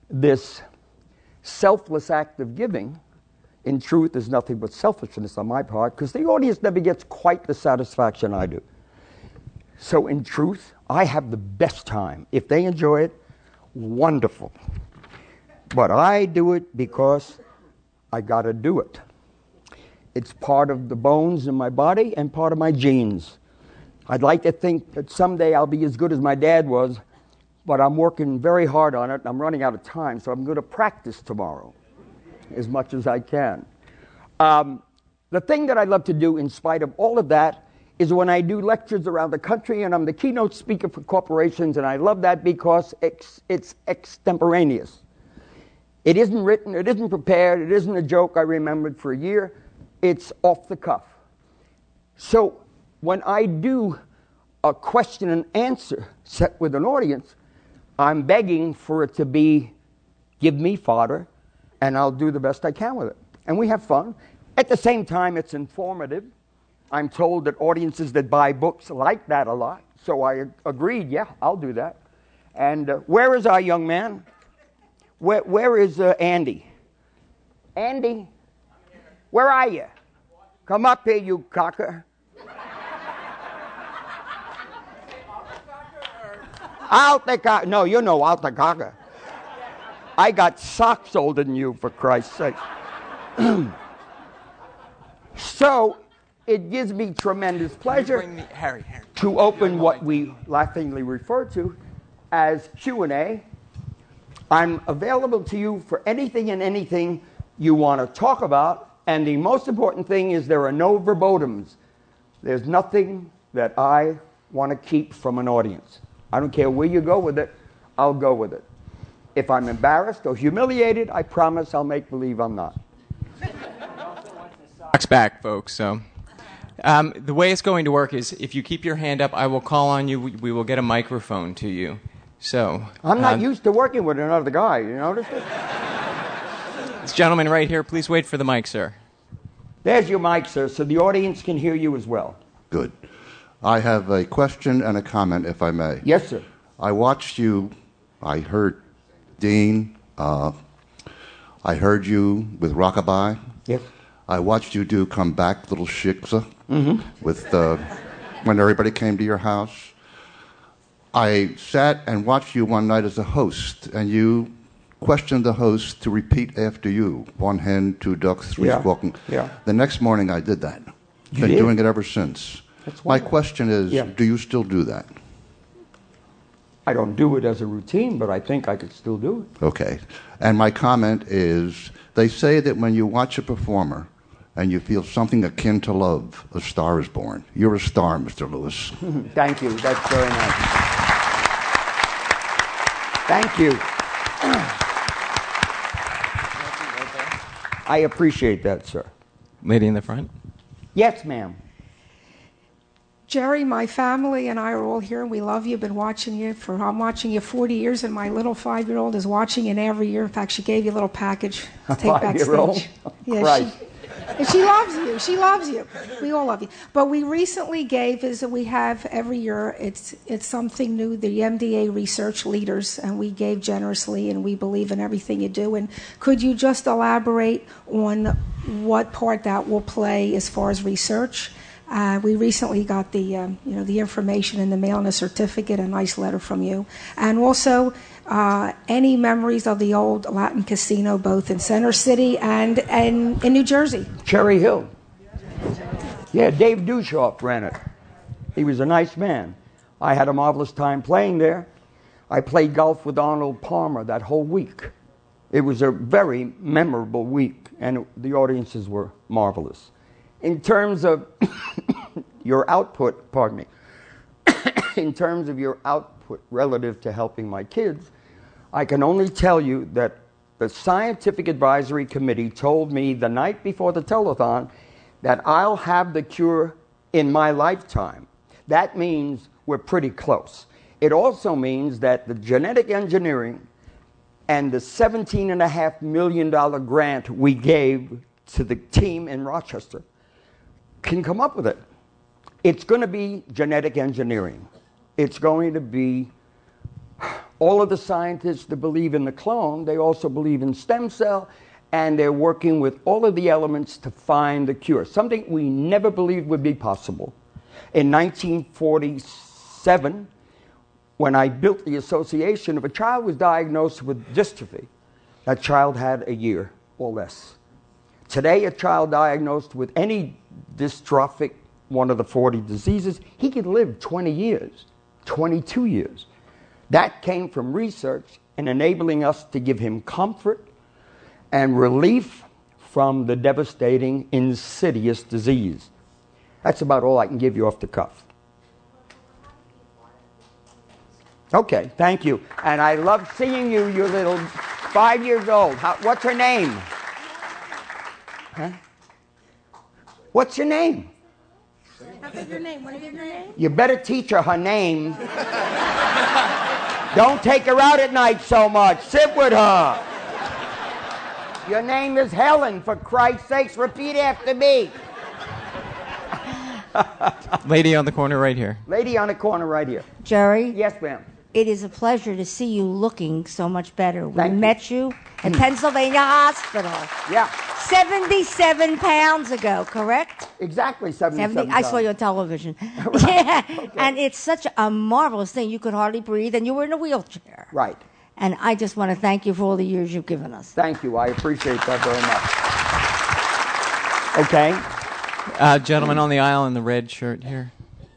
C: this selfless act of giving, in truth, is nothing but selfishness on my part, because the audience never gets quite the satisfaction I do. So in truth, I have the best time. If they enjoy it, wonderful. But I do it because I got to do it. It's part of the bones in my body and part of my genes. I'd like to think that someday I'll be as good as my dad was, but I'm working very hard on it. I'm running out of time, so I'm going to practice tomorrow as much as I can. The thing that I love to do in spite of all of that is when I do lectures around the country, and I'm the keynote speaker for corporations, and I love that because it's extemporaneous. It isn't written, it isn't prepared, it isn't a joke I remembered for a year. It's off the cuff. So when I do a question and answer set with an audience, I'm begging for it to be, give me fodder, and I'll do the best I can with it. And we have fun. At the same time, it's informative. I'm told that audiences that buy books like that a lot. So I agreed, yeah, I'll do that. And where is our young man? Where is Andy? Andy, where are you? Come up here, you cocker. Out the cocker. No, you know out the cocker. I got socks older than you, for Christ's sake. So it gives me tremendous pleasure to open what we laughingly refer to as Q&A. I'm available to you for anything and anything you want to talk about, and the most important thing is there are no verbatims. There's nothing that I want to keep from an audience. I don't care where you go with it, I'll go with it. If I'm embarrassed or humiliated, I promise I'll make believe I'm not.
A: Socks back, folks. So the way it's going to work is if you keep your hand up, I will call on you. We will get a microphone to you. So
C: I'm not used to working with another guy. You notice it?
A: This gentleman right here, please wait for the mic, sir.
C: There's your mic, sir, so the audience can hear you as well.
E: Good. I have a question and a comment, if I may.
C: Yes, sir.
E: I watched you. I heard Dean. I heard you with Rockabye.
C: Yes.
E: I watched you do Come Back, Little Shiksa, with when everybody came to your house. I sat and watched you one night as a host, and you questioned the host to repeat after you. 1 hen, 2 ducks, 3 squawking.
C: Yeah.
E: The next morning I did that. Been doing it ever since. My question is, do you still do that?
C: I don't do it as a routine, but I think I could still do it.
E: Okay. And my comment is, they say that when you watch a performer and you feel something akin to love, a star is born. You're a star, Mr. Lewis.
C: Thank you. That's very nice. Thank you. I appreciate that, sir.
A: Lady in the front.
C: Yes, ma'am.
F: Jerry, my family and I are all here, and we love you. I'm watching you 40 years, and my little 5-year-old is watching you every year. In fact, she gave you a little package to take backstage. Yeah, she loves you. She loves you. We all love you. But we recently gave, as we have every year, it's something new, the MDA research leaders, and we gave generously, and we believe in everything you do. And could you just elaborate on what part that will play as far as research? We recently got the information in the mail and a certificate, a nice letter from you, and also any memories of the old Latin Casino, both in Center City and in New Jersey.
C: Cherry Hill. Yeah, Dave Dushoff ran it. He was a nice man. I had a marvelous time playing there. I played golf with Arnold Palmer that whole week. It was a very memorable week, and the audiences were marvelous. In terms of your output, pardon me, in terms of your output relative to helping my kids, I can only tell you that the Scientific Advisory Committee told me the night before the telethon that I'll have the cure in my lifetime. That means we're pretty close. It also means that the genetic engineering and the $17.5 million grant we gave to the team in Rochester can come up with it. It's going to be genetic engineering. It's going to be All of the scientists that believe in the clone, they also believe in stem cell, and they're working with all of the elements to find the cure, something we never believed would be possible. In 1947, when I built the association, if a child was diagnosed with dystrophy, that child had a year or less. Today, a child diagnosed with any dystrophic, one of the 40 diseases, he could live 20 years, 22 years. That came from research and enabling us to give him comfort and relief from the devastating, insidious disease. That's about all I can give you off the cuff. Okay, thank you. And I love seeing you, you little 5 years old. What's her name? Huh? What's your name?
F: I'll give your name. Want to give your name?
C: You better teach her name. Don't take her out at night so much. Sit with her. Your name is Helen, for Christ's sakes. Repeat after me.
A: Lady on the corner right here.
C: Lady on the corner right here.
G: Jerry?
C: Yes, ma'am.
G: It is a pleasure to see you looking so much better. We
C: Thank you.
G: met you at Pennsylvania Hospital
C: Yeah,
G: 77 pounds ago, correct?
C: exactly 77
G: I saw you on television. Yeah. And it's such a marvelous thing. You could hardly breathe, and you were in a wheelchair.
C: Right.
G: And I just want to thank you for all the years you've given us.
C: Thank you. I appreciate that very much. Okay.
A: Gentleman on the aisle in the red shirt here.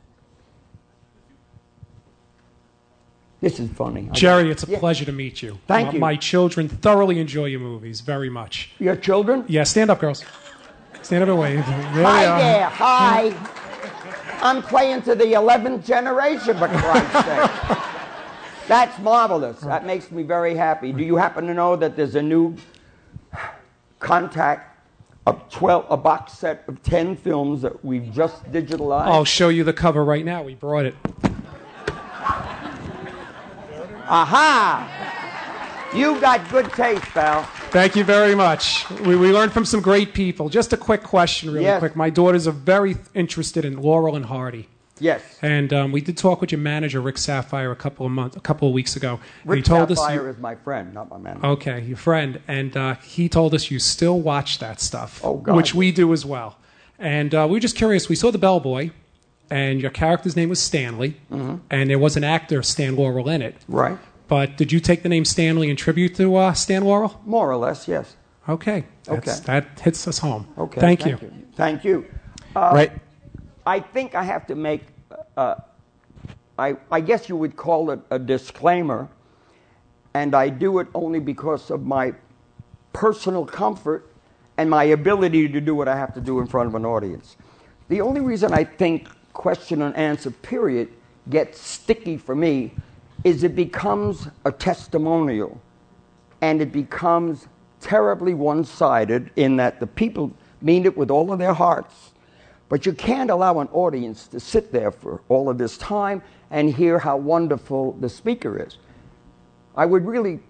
C: This is funny.
H: Jerry, it's a pleasure to meet you.
C: Thank you.
H: My children thoroughly enjoy your movies very much.
C: Your children?
H: Yeah, stand up, girls. Stand up and wave. There
C: Hi
H: they are.
C: there. Hi. I'm playing to the 11th generation, for Christ's sake. That's marvelous. That makes me very happy. Do you happen to know that there's a new Contact, a box set of 10 films that we've just digitalized?
H: I'll show you the cover right now. We brought it.
C: Aha! You got good taste, pal.
H: Thank you very much. We learned from some great people. Just a quick question, really
C: Yes.
H: quick. My daughters are very interested in Laurel and Hardy.
C: Yes.
H: And we did talk with your manager, Rick Sapphire, a couple of weeks ago. And
C: Rick
H: he told
C: Sapphire
H: us
C: is my friend, not my manager.
H: Okay, your friend. And he told us you still watch that stuff,
C: Oh, God.
H: which we do as well. And we were just curious. We saw The Bellboy, and your character's name was Stanley, and there was an actor, Stan Laurel, in it.
C: Right.
H: But did you take the name Stanley in tribute to Stan Laurel?
C: More or less, yes.
H: Okay. That hits us home.
C: Okay.
H: Thank you.
C: Thank you.
A: Right.
C: I think I have to make, I guess you would call it a disclaimer, and I do it only because of my personal comfort and my ability to do what I have to do in front of an audience. The only reason I think question and answer period gets sticky for me is it becomes a testimonial, and it becomes terribly one-sided in that the people mean it with all of their hearts, but you can't allow an audience to sit there for all of this time and hear how wonderful the speaker is. I would really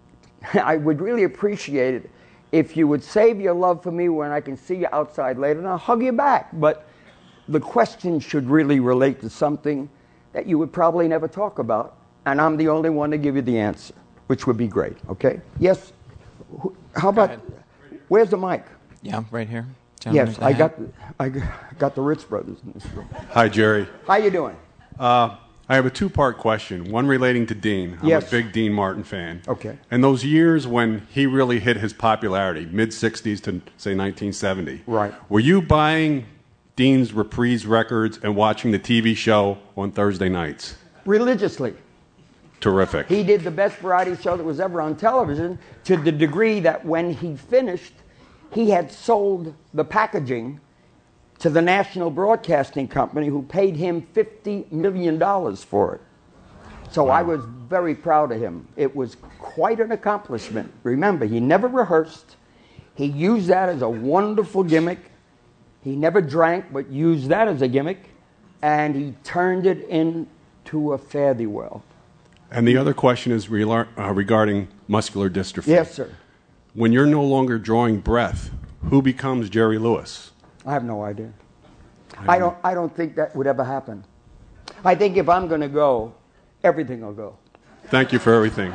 C: appreciate it if you would save your love for me when I can see you outside later, and I'll hug you back. But the question should really relate to something that you would probably never talk about, and I'm the only one to give you the answer, which would be great, okay? Yes? How about, where's the mic?
A: Yeah, right here. Gentleman
C: Yes,
A: with the
C: I
A: hat.
C: got the Ritz brothers in this room.
I: Hi, Jerry.
C: How you doing?
I: I have a two-part question, one relating to Dean. I'm
C: Yes.
I: a big Dean Martin fan.
C: Okay.
I: And those years when he really hit his popularity, mid-'60s to, say, 1970.
C: Right.
I: Were you buying Dean's reprise records and watching the TV show on Thursday nights?
C: Religiously.
I: Terrific.
C: He did the best variety show that was ever on television, to the degree that when he finished, he had sold the packaging to the National Broadcasting Company, who paid him $50 million for it. So I was very proud of him. It was quite an accomplishment. Remember, he never rehearsed. He used that as a wonderful gimmick. He never drank, but used that as a gimmick. And he turned it into a fare-thee-well.
I: And the other question is regarding muscular dystrophy.
C: Yes, sir.
I: When you're no longer drawing breath, who becomes Jerry Lewis?
C: I have no idea. I don't think that would ever happen. I think if I'm going to go, everything will go.
I: Thank you for everything.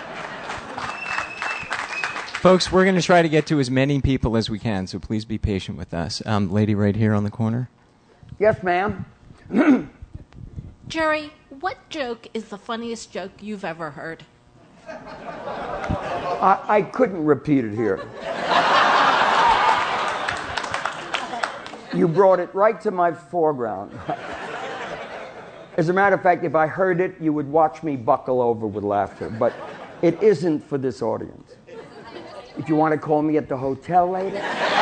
A: Folks, we're going to try to get to as many people as we can, so please be patient with us. Lady right here on the corner.
C: Yes, ma'am.
J: Jerry, what joke is the funniest joke you've ever heard?
C: I couldn't repeat it here. You brought it right to my foreground. As a matter of fact, if I heard it, you would watch me buckle over with laughter. But it isn't for this audience. If you want to call me at the hotel later.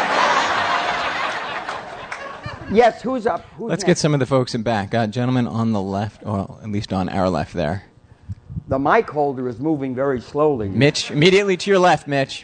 C: Yes, who's up?
A: Let's get some of the folks in back. Gentleman on the left, or at least on our left there.
C: The mic holder is moving very slowly.
A: Mitch, immediately to your left, Mitch.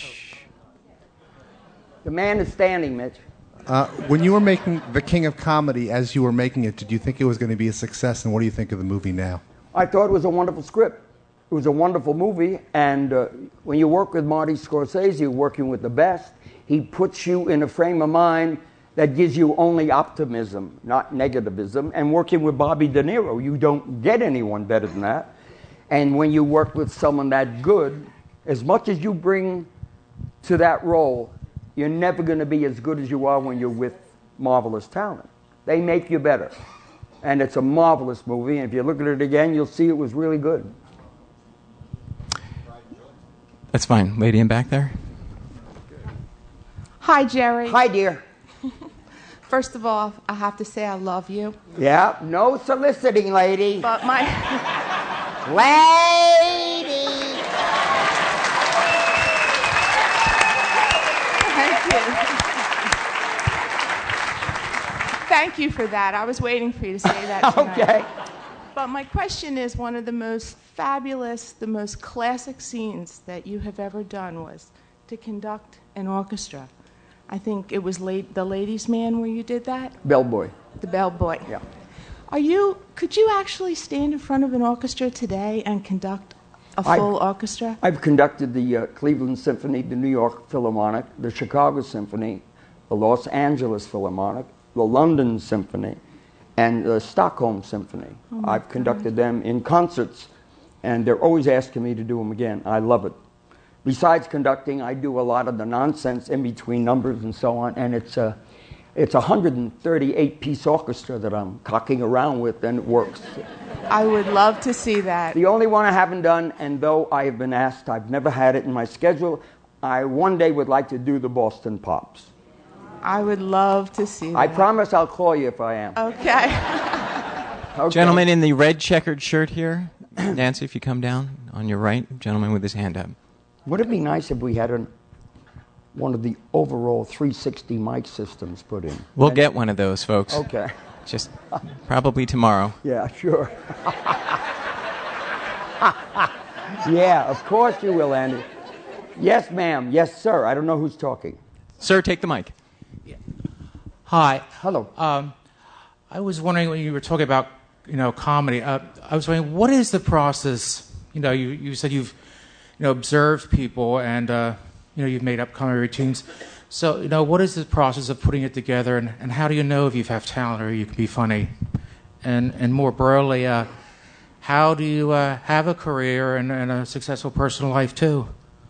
C: The man is standing, Mitch.
K: When you were making The King of Comedy, as you were making it, did you think it was going to be a success, and what do you think of the movie now?
C: I thought it was a wonderful script. It was a wonderful movie, and when you work with Marty Scorsese, you're working with the best. He puts you in a frame of mind that gives you only optimism, not negativism. And working with Bobby De Niro, you don't get anyone better than that. And when you work with someone that good, as much as you bring to that role, you're never going to be as good as you are when you're with marvelous talent. They make you better. And it's a marvelous movie, and if you look at it again, you'll see it was really good.
A: That's fine. Lady in back there.
L: Hi, Jerry.
C: Hi, dear.
L: First of all, I have to say I love you.
C: Yeah, no soliciting, lady.
L: But my...
C: Lady!
L: Thank you. Thank you for that. I was waiting for you to say that tonight.
C: Okay.
L: But my question is, one of the most fabulous, the most classic scenes that you have ever done was to conduct an orchestra. I think it was The Ladies' Man where you did that?
C: Bellboy.
L: The Bellboy.
C: Yeah.
L: Could you actually stand in front of an orchestra today and conduct a full orchestra?
C: I've conducted the Cleveland Symphony, the New York Philharmonic, the Chicago Symphony, the Los Angeles Philharmonic, the London Symphony, and the Stockholm Symphony. I've conducted them in concerts, and they're always asking me to do them again. I love it. Besides conducting, I do a lot of the nonsense in between numbers and so on, and it's a 138-piece orchestra that I'm cocking around with, and it works.
L: I would love to see that.
C: The only one I haven't done, and though I have been asked, I've never had it in my schedule, I one day would like to do the Boston Pops.
L: I would love to see that.
C: I promise I'll call you if I am.
L: Okay.
C: Okay.
A: Gentleman in the red checkered shirt here. Nancy, if you come down on your right. Gentleman with his hand up.
C: Would it be nice if we had one of the overall 360 mic systems put in?
A: We'll get one of those, folks.
C: Okay.
A: Just probably tomorrow.
C: Yeah, sure. Yeah, of course you will, Andy. Yes, ma'am. Yes, sir. I don't know who's talking.
A: Sir, take the mic.
M: Hi.
C: Hello.
M: I was wondering when you were talking about, comedy. I was wondering, what is the process? You said you've, observed people and, you've made up comedy routines. So, what is the process of putting it together, and how do you know if you have talent or you can be funny? And more broadly, how do you have a career and a successful personal life too?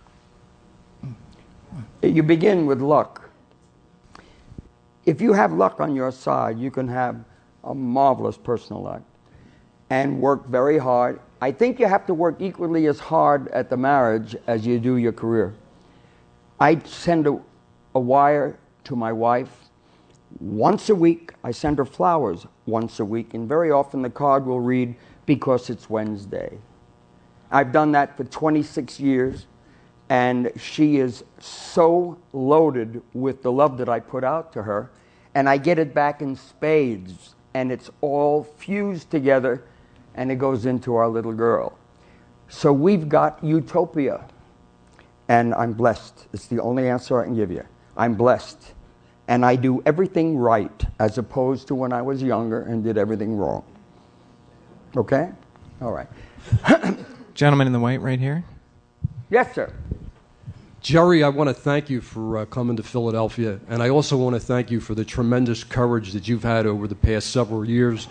C: You begin with luck. If you have luck on your side, you can have a marvelous personal life and work very hard. I think you have to work equally as hard at the marriage as you do your career. I send a wire to my wife once a week. I send her flowers once a week, and very often the card will read, "Because it's Wednesday." I've done that for 26 years, and she is so loaded with the love that I put out to her, and I get it back in spades, and it's all fused together, and it goes into our little girl. So we've got utopia, and I'm blessed. It's the only answer I can give you. I'm blessed, and I do everything right, as opposed to when I was younger and did everything wrong. Okay? All right.
A: Gentleman in the white right here.
C: Yes, sir.
N: Jerry, I want to thank you for coming to Philadelphia, and I also want to thank you for the tremendous courage that you've had over the past several years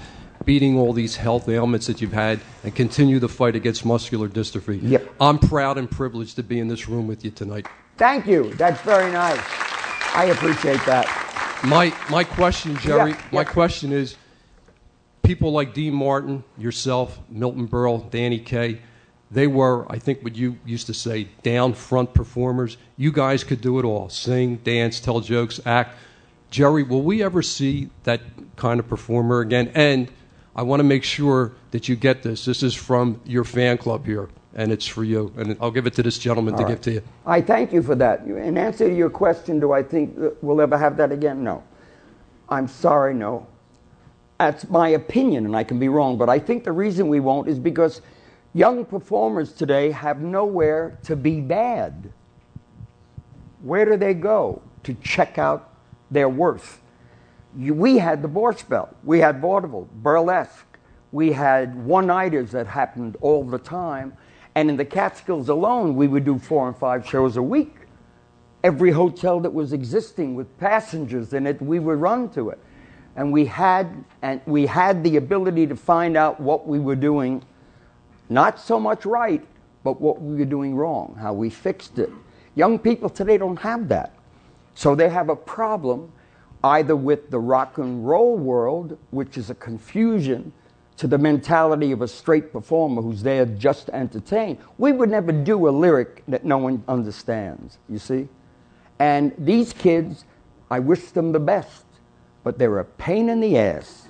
N: beating all these health ailments that you've had and continue the fight against muscular dystrophy.
C: Yep.
N: I'm proud and privileged to be in this room with you tonight.
C: Thank you. That's very nice. I appreciate that.
N: My question, Jerry,
C: Yeah,
N: my
C: yeah.
N: question is, people like Dean Martin, yourself, Milton Berle, Danny Kaye, they were, I think what you used to say, down front performers. You guys could do it all. Sing, dance, tell jokes, act. Jerry, will we ever see that kind of performer again? And I want to make sure that you get this. This is from your fan club here, and it's for you. And I'll give it to this gentleman
C: All
N: to
C: right.
N: give to you.
C: I thank you for that. In answer to your question, do I think that we'll ever have that again? No. I'm sorry, no. That's my opinion, and I can be wrong, but I think the reason we won't is because young performers today have nowhere to be bad. Where do they go to check out their worth? We had the Borscht Belt, we had vaudeville, burlesque, we had one-nighters that happened all the time, and in the Catskills alone, we would do 4 and 5 shows a week. Every hotel that was existing with passengers in it, we would run to it. And we had the ability to find out what we were doing, not so much right, but what we were doing wrong, how we fixed it. Young people today don't have that. So they have a problem either with the rock and roll world, which is a confusion to the mentality of a straight performer who's there just to entertain. We would never do a lyric that no one understands, you see? And these kids, I wish them the best, but they're a pain in the ass.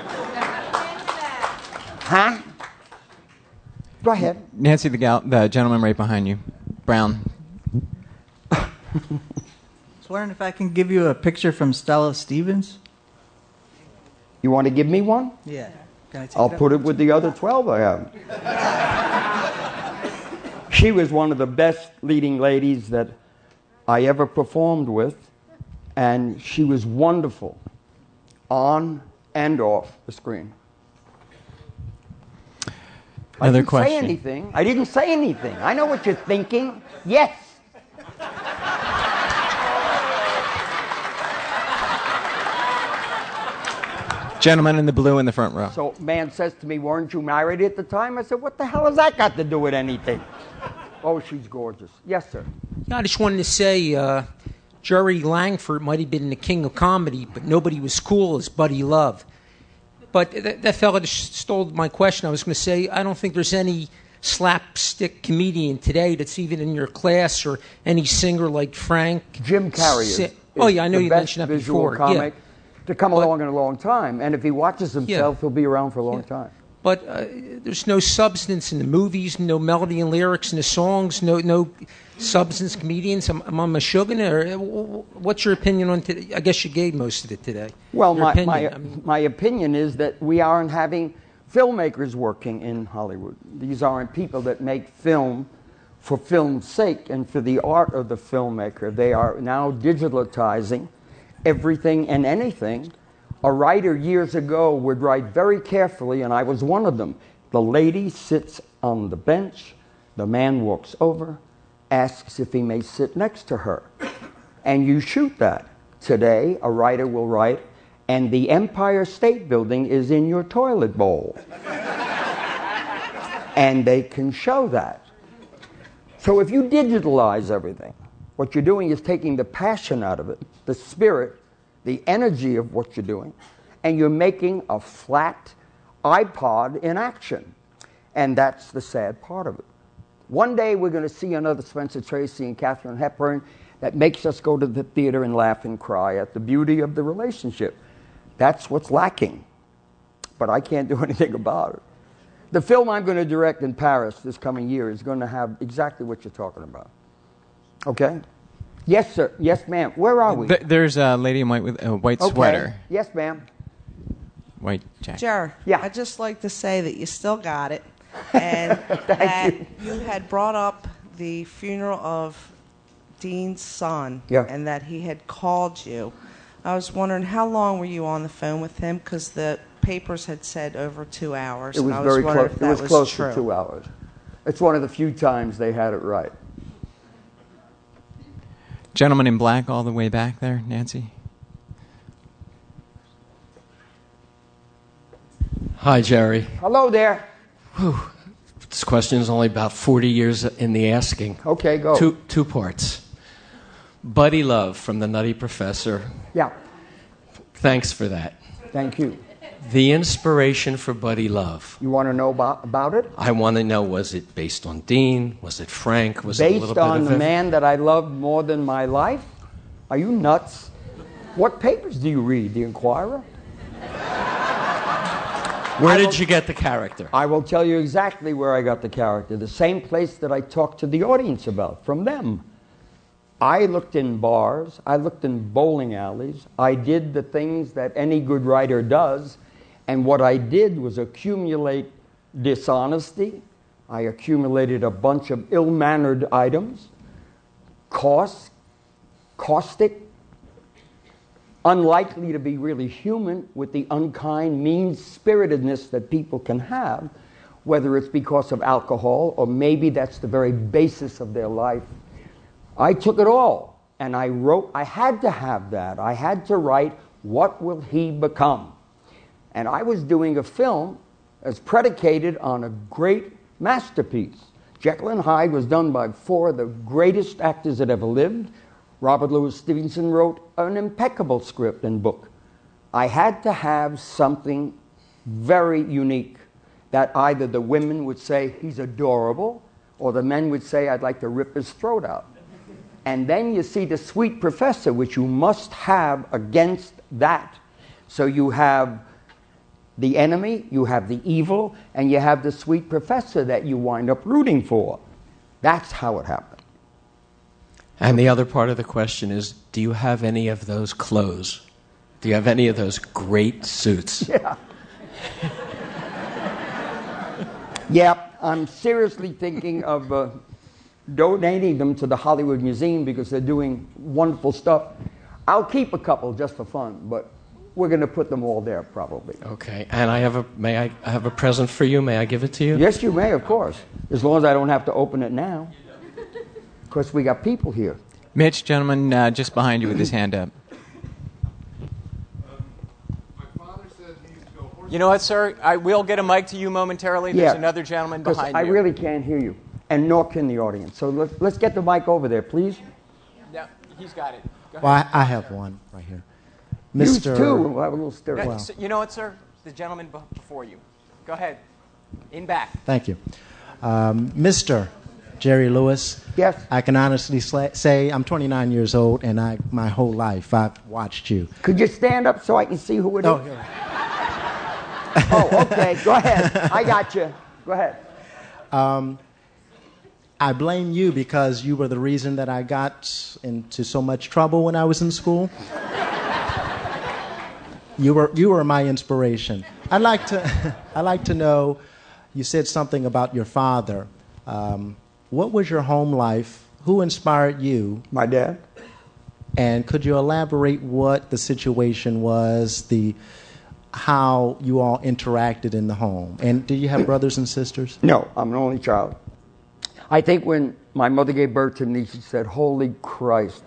C: Huh? Go ahead.
A: Nancy, the gentleman right behind you, Brown.
O: I was wondering if I can give you a picture from Stella Stevens.
C: You want to give me one?
O: Yeah. Can I take
C: I'll
O: it up?
C: put it with the other 12 I have. She was one of the best leading ladies that I ever performed with, and she was wonderful on and off the screen.
A: Another
C: I didn't
A: question.
C: say anything. I didn't say anything. I know what you're thinking. Yes.
A: Gentleman in the blue in the front row.
C: So man says to me, weren't you married at the time? I said, what the hell has that got to do with anything? Oh, she's gorgeous. Yes, sir.
P: Yeah, I just wanted to say Jerry Langford might have been the king of comedy, but nobody was cool as Buddy Love. But that fella just stole my question. I was going to say, I don't think there's any slapstick comedian today that's even in your class or any singer like Frank.
C: Jim Carrey is
P: Oh, yeah, I know
C: the
P: you
C: best
P: mentioned that
C: visual
P: before.
C: comic
P: Yeah.
C: to come along in a long time. And if he watches himself, he'll be around for a long time.
P: But there's no substance in the movies, no melody and lyrics in the songs, no substance comedians. Am I Meshuggah, or what's your opinion on today? I guess you gave most of it today.
C: Well,
P: Your
C: my opinion is that we aren't having filmmakers working in Hollywood. These aren't people that make film for film's sake and for the art of the filmmaker. They are now digitalizing everything and anything. A writer years ago would write very carefully, and I was one of them. The lady sits on the bench, the man walks over, asks if he may sit next to her. And you shoot that. Today, a writer will write, and the Empire State Building is in your toilet bowl. And they can show that. So if you digitalize everything, what you're doing is taking the passion out of it, the spirit, the energy of what you're doing, and you're making a flat iPod in action. And that's the sad part of it. One day we're going to see another Spencer Tracy and Katharine Hepburn that makes us go to the theater and laugh and cry at the beauty of the relationship. That's what's lacking. But I can't do anything about it. The film I'm going to direct in Paris this coming year is going to have exactly what you're talking about. Okay? Yes, sir. Yes, ma'am. Where are we?
A: There's a lady in white with a white sweater.
C: Yes, ma'am.
A: White jacket.
Q: Jer,
C: yeah.
Q: I'd just like to say that you still got it, and that you had brought up the funeral of Dean's son,
C: Yeah.
Q: and that he had called you. I was wondering, how long were you on the phone with him? Because the papers had said over 2 hours.
C: It was
Q: and I
C: very
Q: wondering
C: close.
Q: if
C: It
Q: that
C: was close
Q: true.
C: to 2 hours. It's one of the few times they had it right.
A: Gentleman in black all the way back there, Nancy.
R: Hi, Jerry.
C: Hello there.
R: Whew. This question is only about 40 years in the asking.
C: Okay, go.
R: Two parts. Buddy Love from The Nutty Professor.
C: Yeah.
R: Thanks for that.
C: Thank you.
R: The inspiration for Buddy Love.
C: You want to know about it?
R: I want to know, was it based on Dean? Was it Frank? Was it a little
C: Based
R: bit
C: on
R: of
C: the man that I loved more than my life? Are you nuts? What papers do you read? The Inquirer?
R: Where did you get the character?
C: I will tell you exactly where I got the character. The same place that I talked to the audience about, from them. I looked in bars. I looked in bowling alleys. I did the things that any good writer does. And what I did was accumulate dishonesty. I accumulated a bunch of ill-mannered items, caustic, unlikely to be really human, with the unkind, mean-spiritedness that people can have, whether it's because of alcohol or maybe that's the very basis of their life. I took it all, and I wrote. I had to have that. I had to write, what will he become? And I was doing a film that's predicated on a great masterpiece. Jekyll and Hyde was done by 4 of the greatest actors that ever lived. Robert Louis Stevenson wrote an impeccable script and book. I had to have something very unique that either the women would say, he's adorable, or the men would say, I'd like to rip his throat out. And then you see the sweet professor, which you must have against that. So you have the enemy, you have the evil, and you have the sweet professor that you wind up rooting for. That's how it happened.
R: And the other part of the question is, do you have any of those clothes? Do you have any of those great suits?
C: Yeah. Yeah, I'm seriously thinking of donating them to the Hollywood Museum because they're doing wonderful stuff. I'll keep a couple just for fun, but we're going to put them all there probably.
R: Okay, and may I have a present for you? May I give it to you?
C: Yes, you may, of course, as long as I don't have to open it now. Of course, we got people here.
A: Mitch, gentleman just behind you with his hand up. You know what, sir? I will get a mic to you momentarily. There's another gentleman behind you.
C: I really can't hear you, and nor can the audience. So let's get the mic over there, please.
A: Yeah, he's got it. Go ahead.
S: Well, I have one right here.
C: You too. We'll have a little stir.
A: Well. You know what, sir? The gentleman before you. Go ahead. In back.
S: Thank you. Mr. Jerry Lewis.
C: Yes.
S: I can honestly say I'm 29 years old, and my whole life I've watched you.
C: Could you stand up so I can see who it is?
S: Oh, here.
C: Oh, okay. Go ahead. I got you. Go ahead.
S: I blame you because you were the reason that I got into so much trouble when I was in school. You were my inspiration. I'd like to know. You said something about your father. What was your home life? Who inspired you?
C: My dad.
S: And could you elaborate what the situation was, how you all interacted in the home? And do you have brothers and sisters?
C: No, I'm an only child. I think when my mother gave birth to me, she said, "Holy Christ."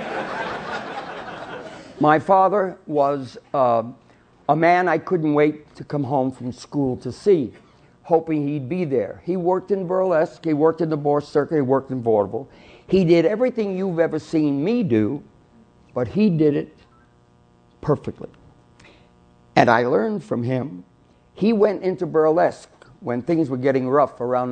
C: My father was a man I couldn't wait to come home from school to see, hoping he'd be there. He worked in burlesque, he worked in the Bourse Circuit, he worked in vaudeville. He did everything you've ever seen me do, but he did it perfectly. And I learned from him. He went into burlesque when things were getting rough around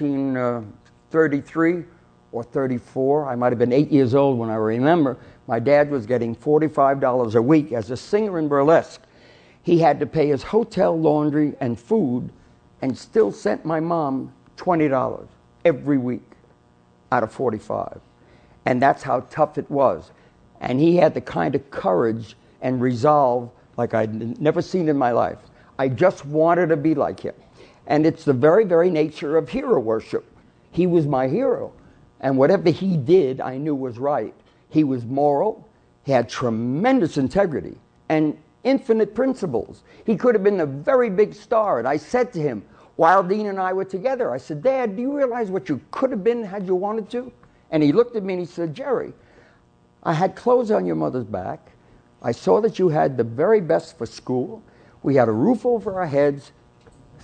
C: 1933 or 34. I might have been 8 years old when I remember. My dad was getting $45 a week as a singer in burlesque. He had to pay his hotel, laundry, and food, and still sent my mom $20 every week out of 45. And that's how tough it was. And he had the kind of courage and resolve like I'd never seen in my life. I just wanted to be like him. And it's the very, very nature of hero worship. He was my hero. And whatever he did, I knew was right. He was moral. He had tremendous integrity and infinite principles. He could have been a very big star. And I said to him, while Dean and I were together, I said, "Dad, do you realize what you could have been had you wanted to?" And he looked at me and he said, "Jerry, I had clothes on your mother's back. I saw that you had the very best for school. We had a roof over our heads.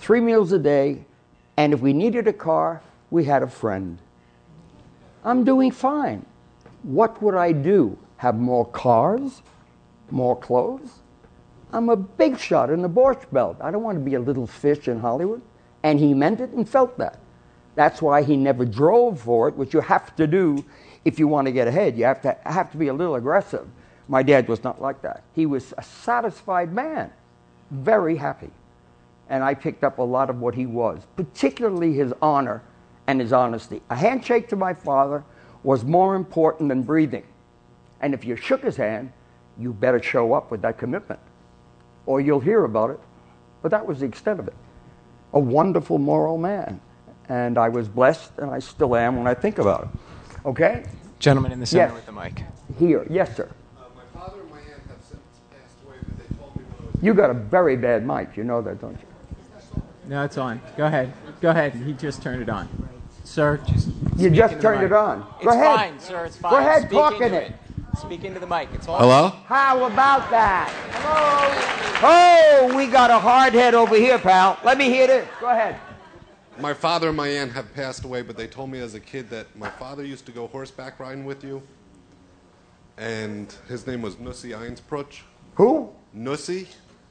C: 3 meals a day, and if we needed a car, we had a friend. I'm doing fine. What would I do? Have more cars? More clothes? I'm a big shot in the Borscht Belt. I don't want to be a little fish in Hollywood. And he meant it and felt that. That's why he never drove for it, which you have to do if you want to get ahead. You have to be a little aggressive. My dad was not like that. He was a satisfied man, very happy. And I picked up a lot of what he was, particularly his honor and his honesty. A handshake to my father was more important than breathing. And if you shook his hand, you better show up with that commitment, or you'll hear about it. But that was the extent of it. A wonderful moral man. And I was blessed, and I still am when I think about it. Okay?
A: Gentleman in the center
C: Yes.
A: with the mic.
C: Here. Yes, sir.
T: My father and my aunt have since passed away, but they told me when I was
C: You got a very bad mic. You know that, don't you?
A: No, it's on. Go ahead. Go ahead. He just turned it on. Sir, just
C: You
A: speak
C: just
A: into the
C: turned
A: mic.
C: it on.
A: It's
C: Go ahead.
A: fine, sir. It's fine.
C: Go ahead,
A: Speak
C: talk
A: into
C: in it.
A: Speak into the mic. It's all.
T: Hello?
C: How about that? Hello? Oh, we got a hard head over here, pal. Let me hear this. Go ahead.
T: My father and my aunt have passed away, but they told me as a kid that my father used to go horseback riding with you, and his name was Nussi Einspruch.
C: Who?
T: Nussi.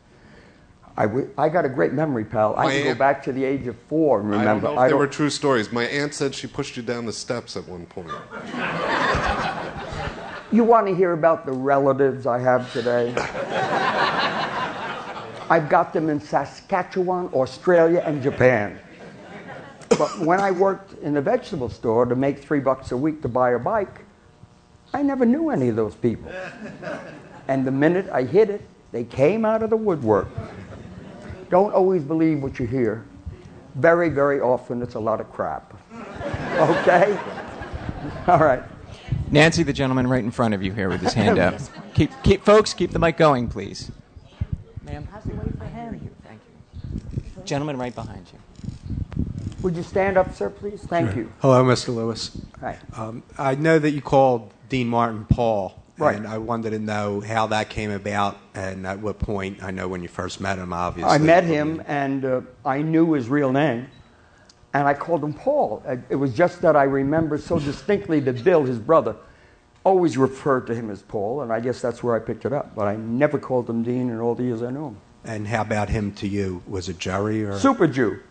C: I got a great memory, pal. I
T: My
C: can go
T: aunt-
C: back to the age of 4 and
T: I don't
C: remember.
T: know if they were true stories. My aunt said she pushed you down the steps at one point.
C: You want to hear about the relatives I have today? I've got them in Saskatchewan, Australia, and Japan. But when I worked in a vegetable store to make $3 a week to buy a bike, I never knew any of those people. And the minute I hit it, they came out of the woodwork. Don't always believe what you hear. Very, very often it's a lot of crap. Okay? All right.
A: Nancy, the gentleman right in front of you here with his hand up. Folks, keep the mic going, please. Ma'am. Thank you. Gentleman right behind you.
C: Would you stand up, sir, please? Thank you.
U: Hello, Mr. Lewis.
C: Hi.
U: I know that you called Dean Martin Paul.
C: Right.
U: And I wanted to know how that came about and at what point. I know when you first met him, obviously.
C: I met him, and I knew his real name, and I called him Paul. It was just that I remember so distinctly that Bill, his brother, always referred to him as Paul, and I guess that's where I picked it up. But I never called him Dean in all the years I knew him.
U: And how about him to you? Was it Jerry or?
C: Super Jew.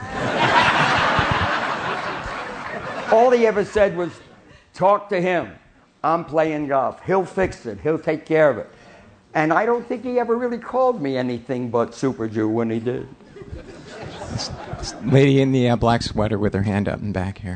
C: All he ever said was, talk to him. I'm playing golf. He'll fix it. He'll take care of it. And I don't think he ever really called me anything but Super Jew when he did.
A: Lady in the black sweater with her hand up and back here.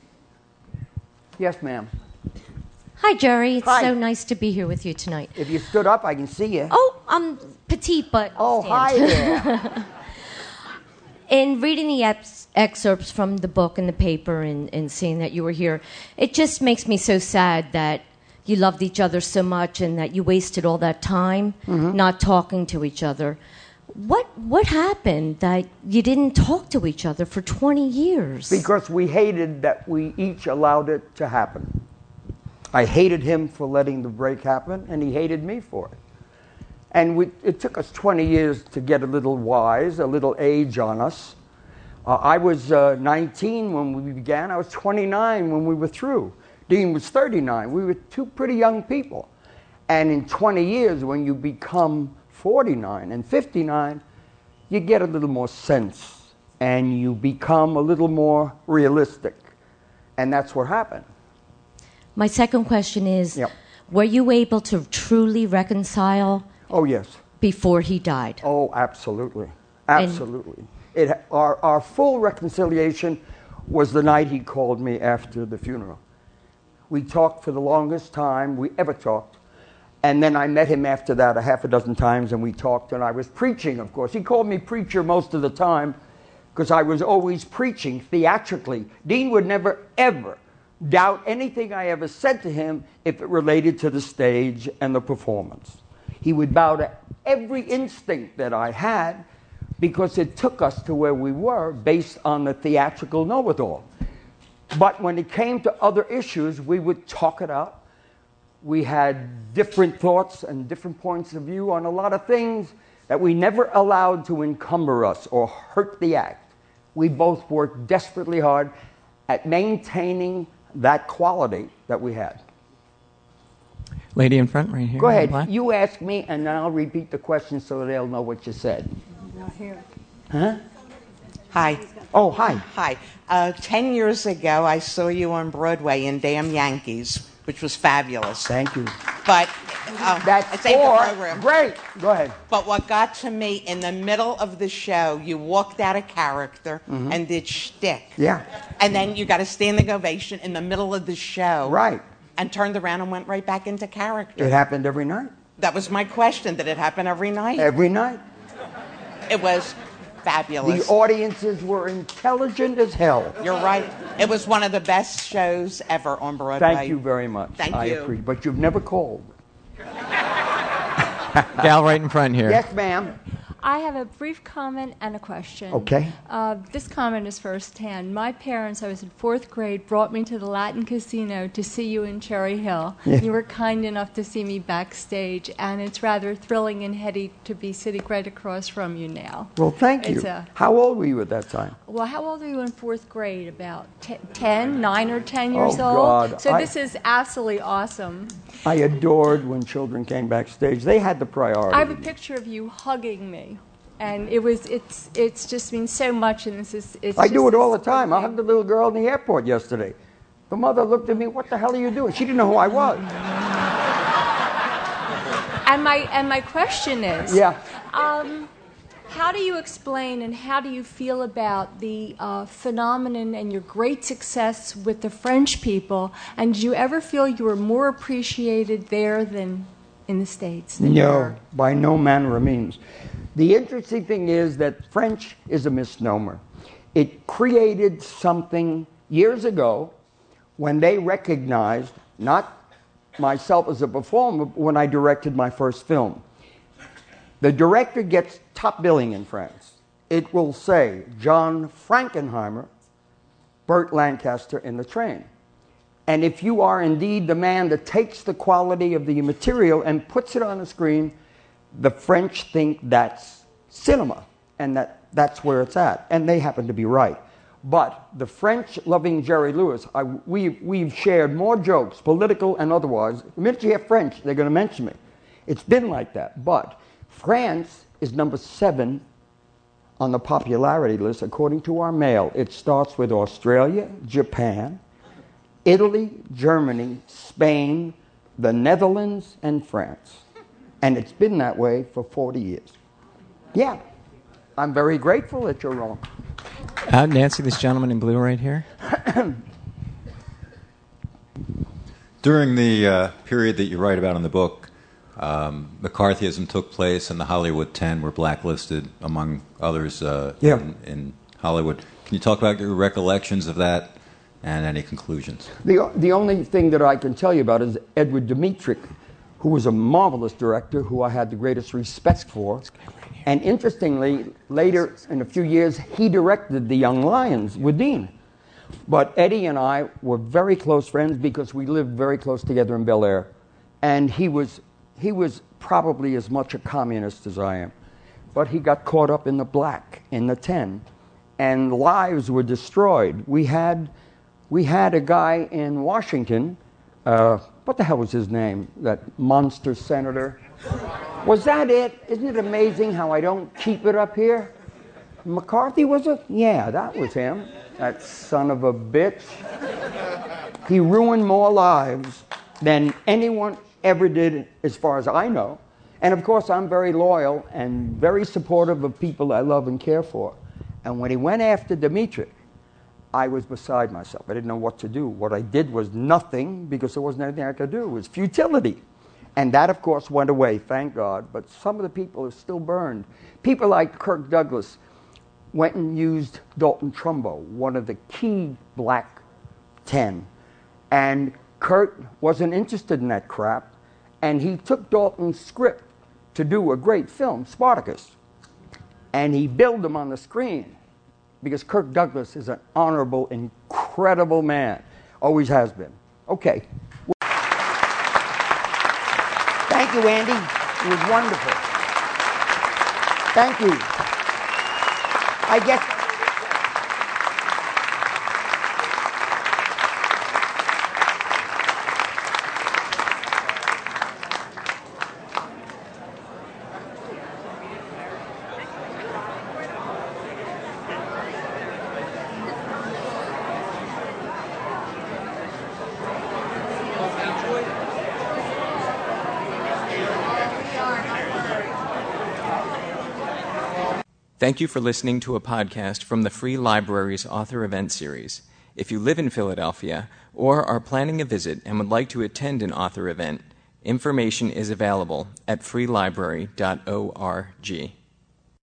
C: Yes, ma'am.
V: Hi, Jerry. It's
C: Hi.
V: so nice to be here with you tonight.
C: If you stood up, I can see you.
V: Oh, I'm petite, but
C: Oh, hi there.
V: In reading the excerpts from the book and the paper and seeing that you were here, it just makes me so sad that you loved each other so much and that you wasted all that time not talking to each other. What happened that you didn't talk to each other for 20 years?
C: Because we hated that we each allowed it to happen. I hated him for letting the break happen, and he hated me for it. And it took us 20 years to get a little wise, a little age on us. I was 19 when we began. I was 29 when we were through. Dean was 39. We were two pretty young people. And in 20 years, when you become 49 and 59, you get a little more sense. And you become a little more realistic. And that's what happened.
V: My second question is, were you able to truly reconcile?
C: Oh, yes.
V: Before he died?
C: Oh, absolutely. Absolutely. Our full reconciliation was the night he called me after the funeral. We talked for the longest time we ever talked. And then I met him after that a half a dozen times, and we talked, and I was preaching, of course. He called me preacher most of the time because I was always preaching theatrically. Dean would never, ever doubt anything I ever said to him if it related to the stage and the performance. He would bow to every instinct that I had because it took us to where we were based on the theatrical know-it-all. But when it came to other issues, we would talk it out. We had different thoughts and different points of view on a lot of things that we never allowed to encumber us or hurt the act. We both worked desperately hard at maintaining that quality that we had.
A: Lady in front, right here.
C: Go ahead.
A: Black.
C: You ask me, and then I'll repeat the question so they'll know what you said.
B: Not here.
C: Huh?
B: Hi.
C: Oh, hi.
B: Hi. 10 years ago, I saw you on Broadway in Damn Yankees, which was fabulous.
C: Thank you.
B: But
C: that's
B: I saved the program.
C: Great. Go ahead.
B: But what got to me, in the middle of the show, you walked out of character
C: Mhm.
B: and did shtick.
C: Yeah.
B: And then you got a standing ovation in the middle of the show.
C: Right.
B: And turned around and went right back into character.
C: It happened every night.
B: That was my question. Did it happen every night?
C: Every night.
B: It was fabulous.
C: The audiences were intelligent as hell.
B: You're right. It was one of the best shows ever on Broadway.
C: Thank you very much.
B: Thank
C: I
B: you.
C: appreciate. But you've never called.
A: Gal right in front here.
C: Yes, ma'am.
D: I have a brief comment and a question.
C: Okay.
D: This comment is firsthand. My parents, I was in 4th grade, brought me to the Latin Casino to see you in Cherry Hill.
C: Yeah.
D: You were kind enough to see me backstage, and it's rather thrilling and heady to be sitting right across from you now.
C: Well, thank you. How old were you at that time?
D: Well, how old were you in 4th grade? About 10, 9 or 10 years
C: Oh,
D: old?
C: God.
D: So this is absolutely awesome.
C: I adored when children came backstage. They had the priority.
D: I have a picture of you hugging me, and it's just means so much. And
C: I do it all the time. I hugged a little girl in the airport yesterday. The mother looked at me. What the hell are you doing? She didn't know who I was.
D: And my question is, how do you explain and how do you feel about the phenomenon and your great success with the French people? And do you ever feel you were more appreciated there than in the States?
C: No, by no manner of means. The interesting thing is that French is a misnomer. It created something years ago when they recognized, not myself as a performer, but when I directed my first film. The director gets top billing in France. It will say John Frankenheimer, Burt Lancaster in the train. And if you are indeed the man that takes the quality of the material and puts it on the screen, the French think that's cinema, and that's where it's at. And they happen to be right. But the French, loving Jerry Lewis, we've shared more jokes, political and otherwise. The minute you hear French, they're going to mention me. It's been like that. But France is number 7 on the popularity list according to our mail. It starts with Australia, Japan, Italy, Germany, Spain, the Netherlands, and France. And it's been that way for 40 years. Yeah, I'm very grateful that you're wrong.
A: Nancy, this gentleman in blue right here.
W: During the period that you write about in the book, McCarthyism took place and the Hollywood 10 were blacklisted, among others, in Hollywood. Can you talk about your recollections of that and any conclusions?
C: The only thing that I can tell you about is Edward Dmytryk, who was a marvelous director who I had the greatest respect for. And interestingly, later in a few years, he directed The Young Lions with Dean. But Eddie and I were very close friends because we lived very close together in Bel Air. And he was probably as much a communist as I am. But he got caught up in the black, in the 10. And lives were destroyed. We had a guy in Washington, what the hell was his name? That monster senator. Was that it? Isn't it amazing how I don't keep it up here? McCarthy, was it? Yeah, that was him. That son of a bitch. He ruined more lives than anyone ever did, as far as I know. And of course, I'm very loyal and very supportive of people I love and care for. And when he went after Dmytryk, I was beside myself. I didn't know what to do. What I did was nothing because there wasn't anything I could do. It was futility. And that, of course, went away, thank God. But some of the people are still burned. People like Kirk Douglas went and used Dalton Trumbo, one of the key black 10. And Kurt wasn't interested in that crap. And he took Dalton's script to do a great film, Spartacus. And he billed him on the screen because Kirk Douglas is an honorable, incredible man. Always has been. Okay. Thank you, Andy. It was wonderful. Thank you. I guess.
A: Thank you for listening to a podcast from the Free Library's Author Event Series. If you live in Philadelphia or are planning a visit and would like to attend an author event, information is available at freelibrary.org.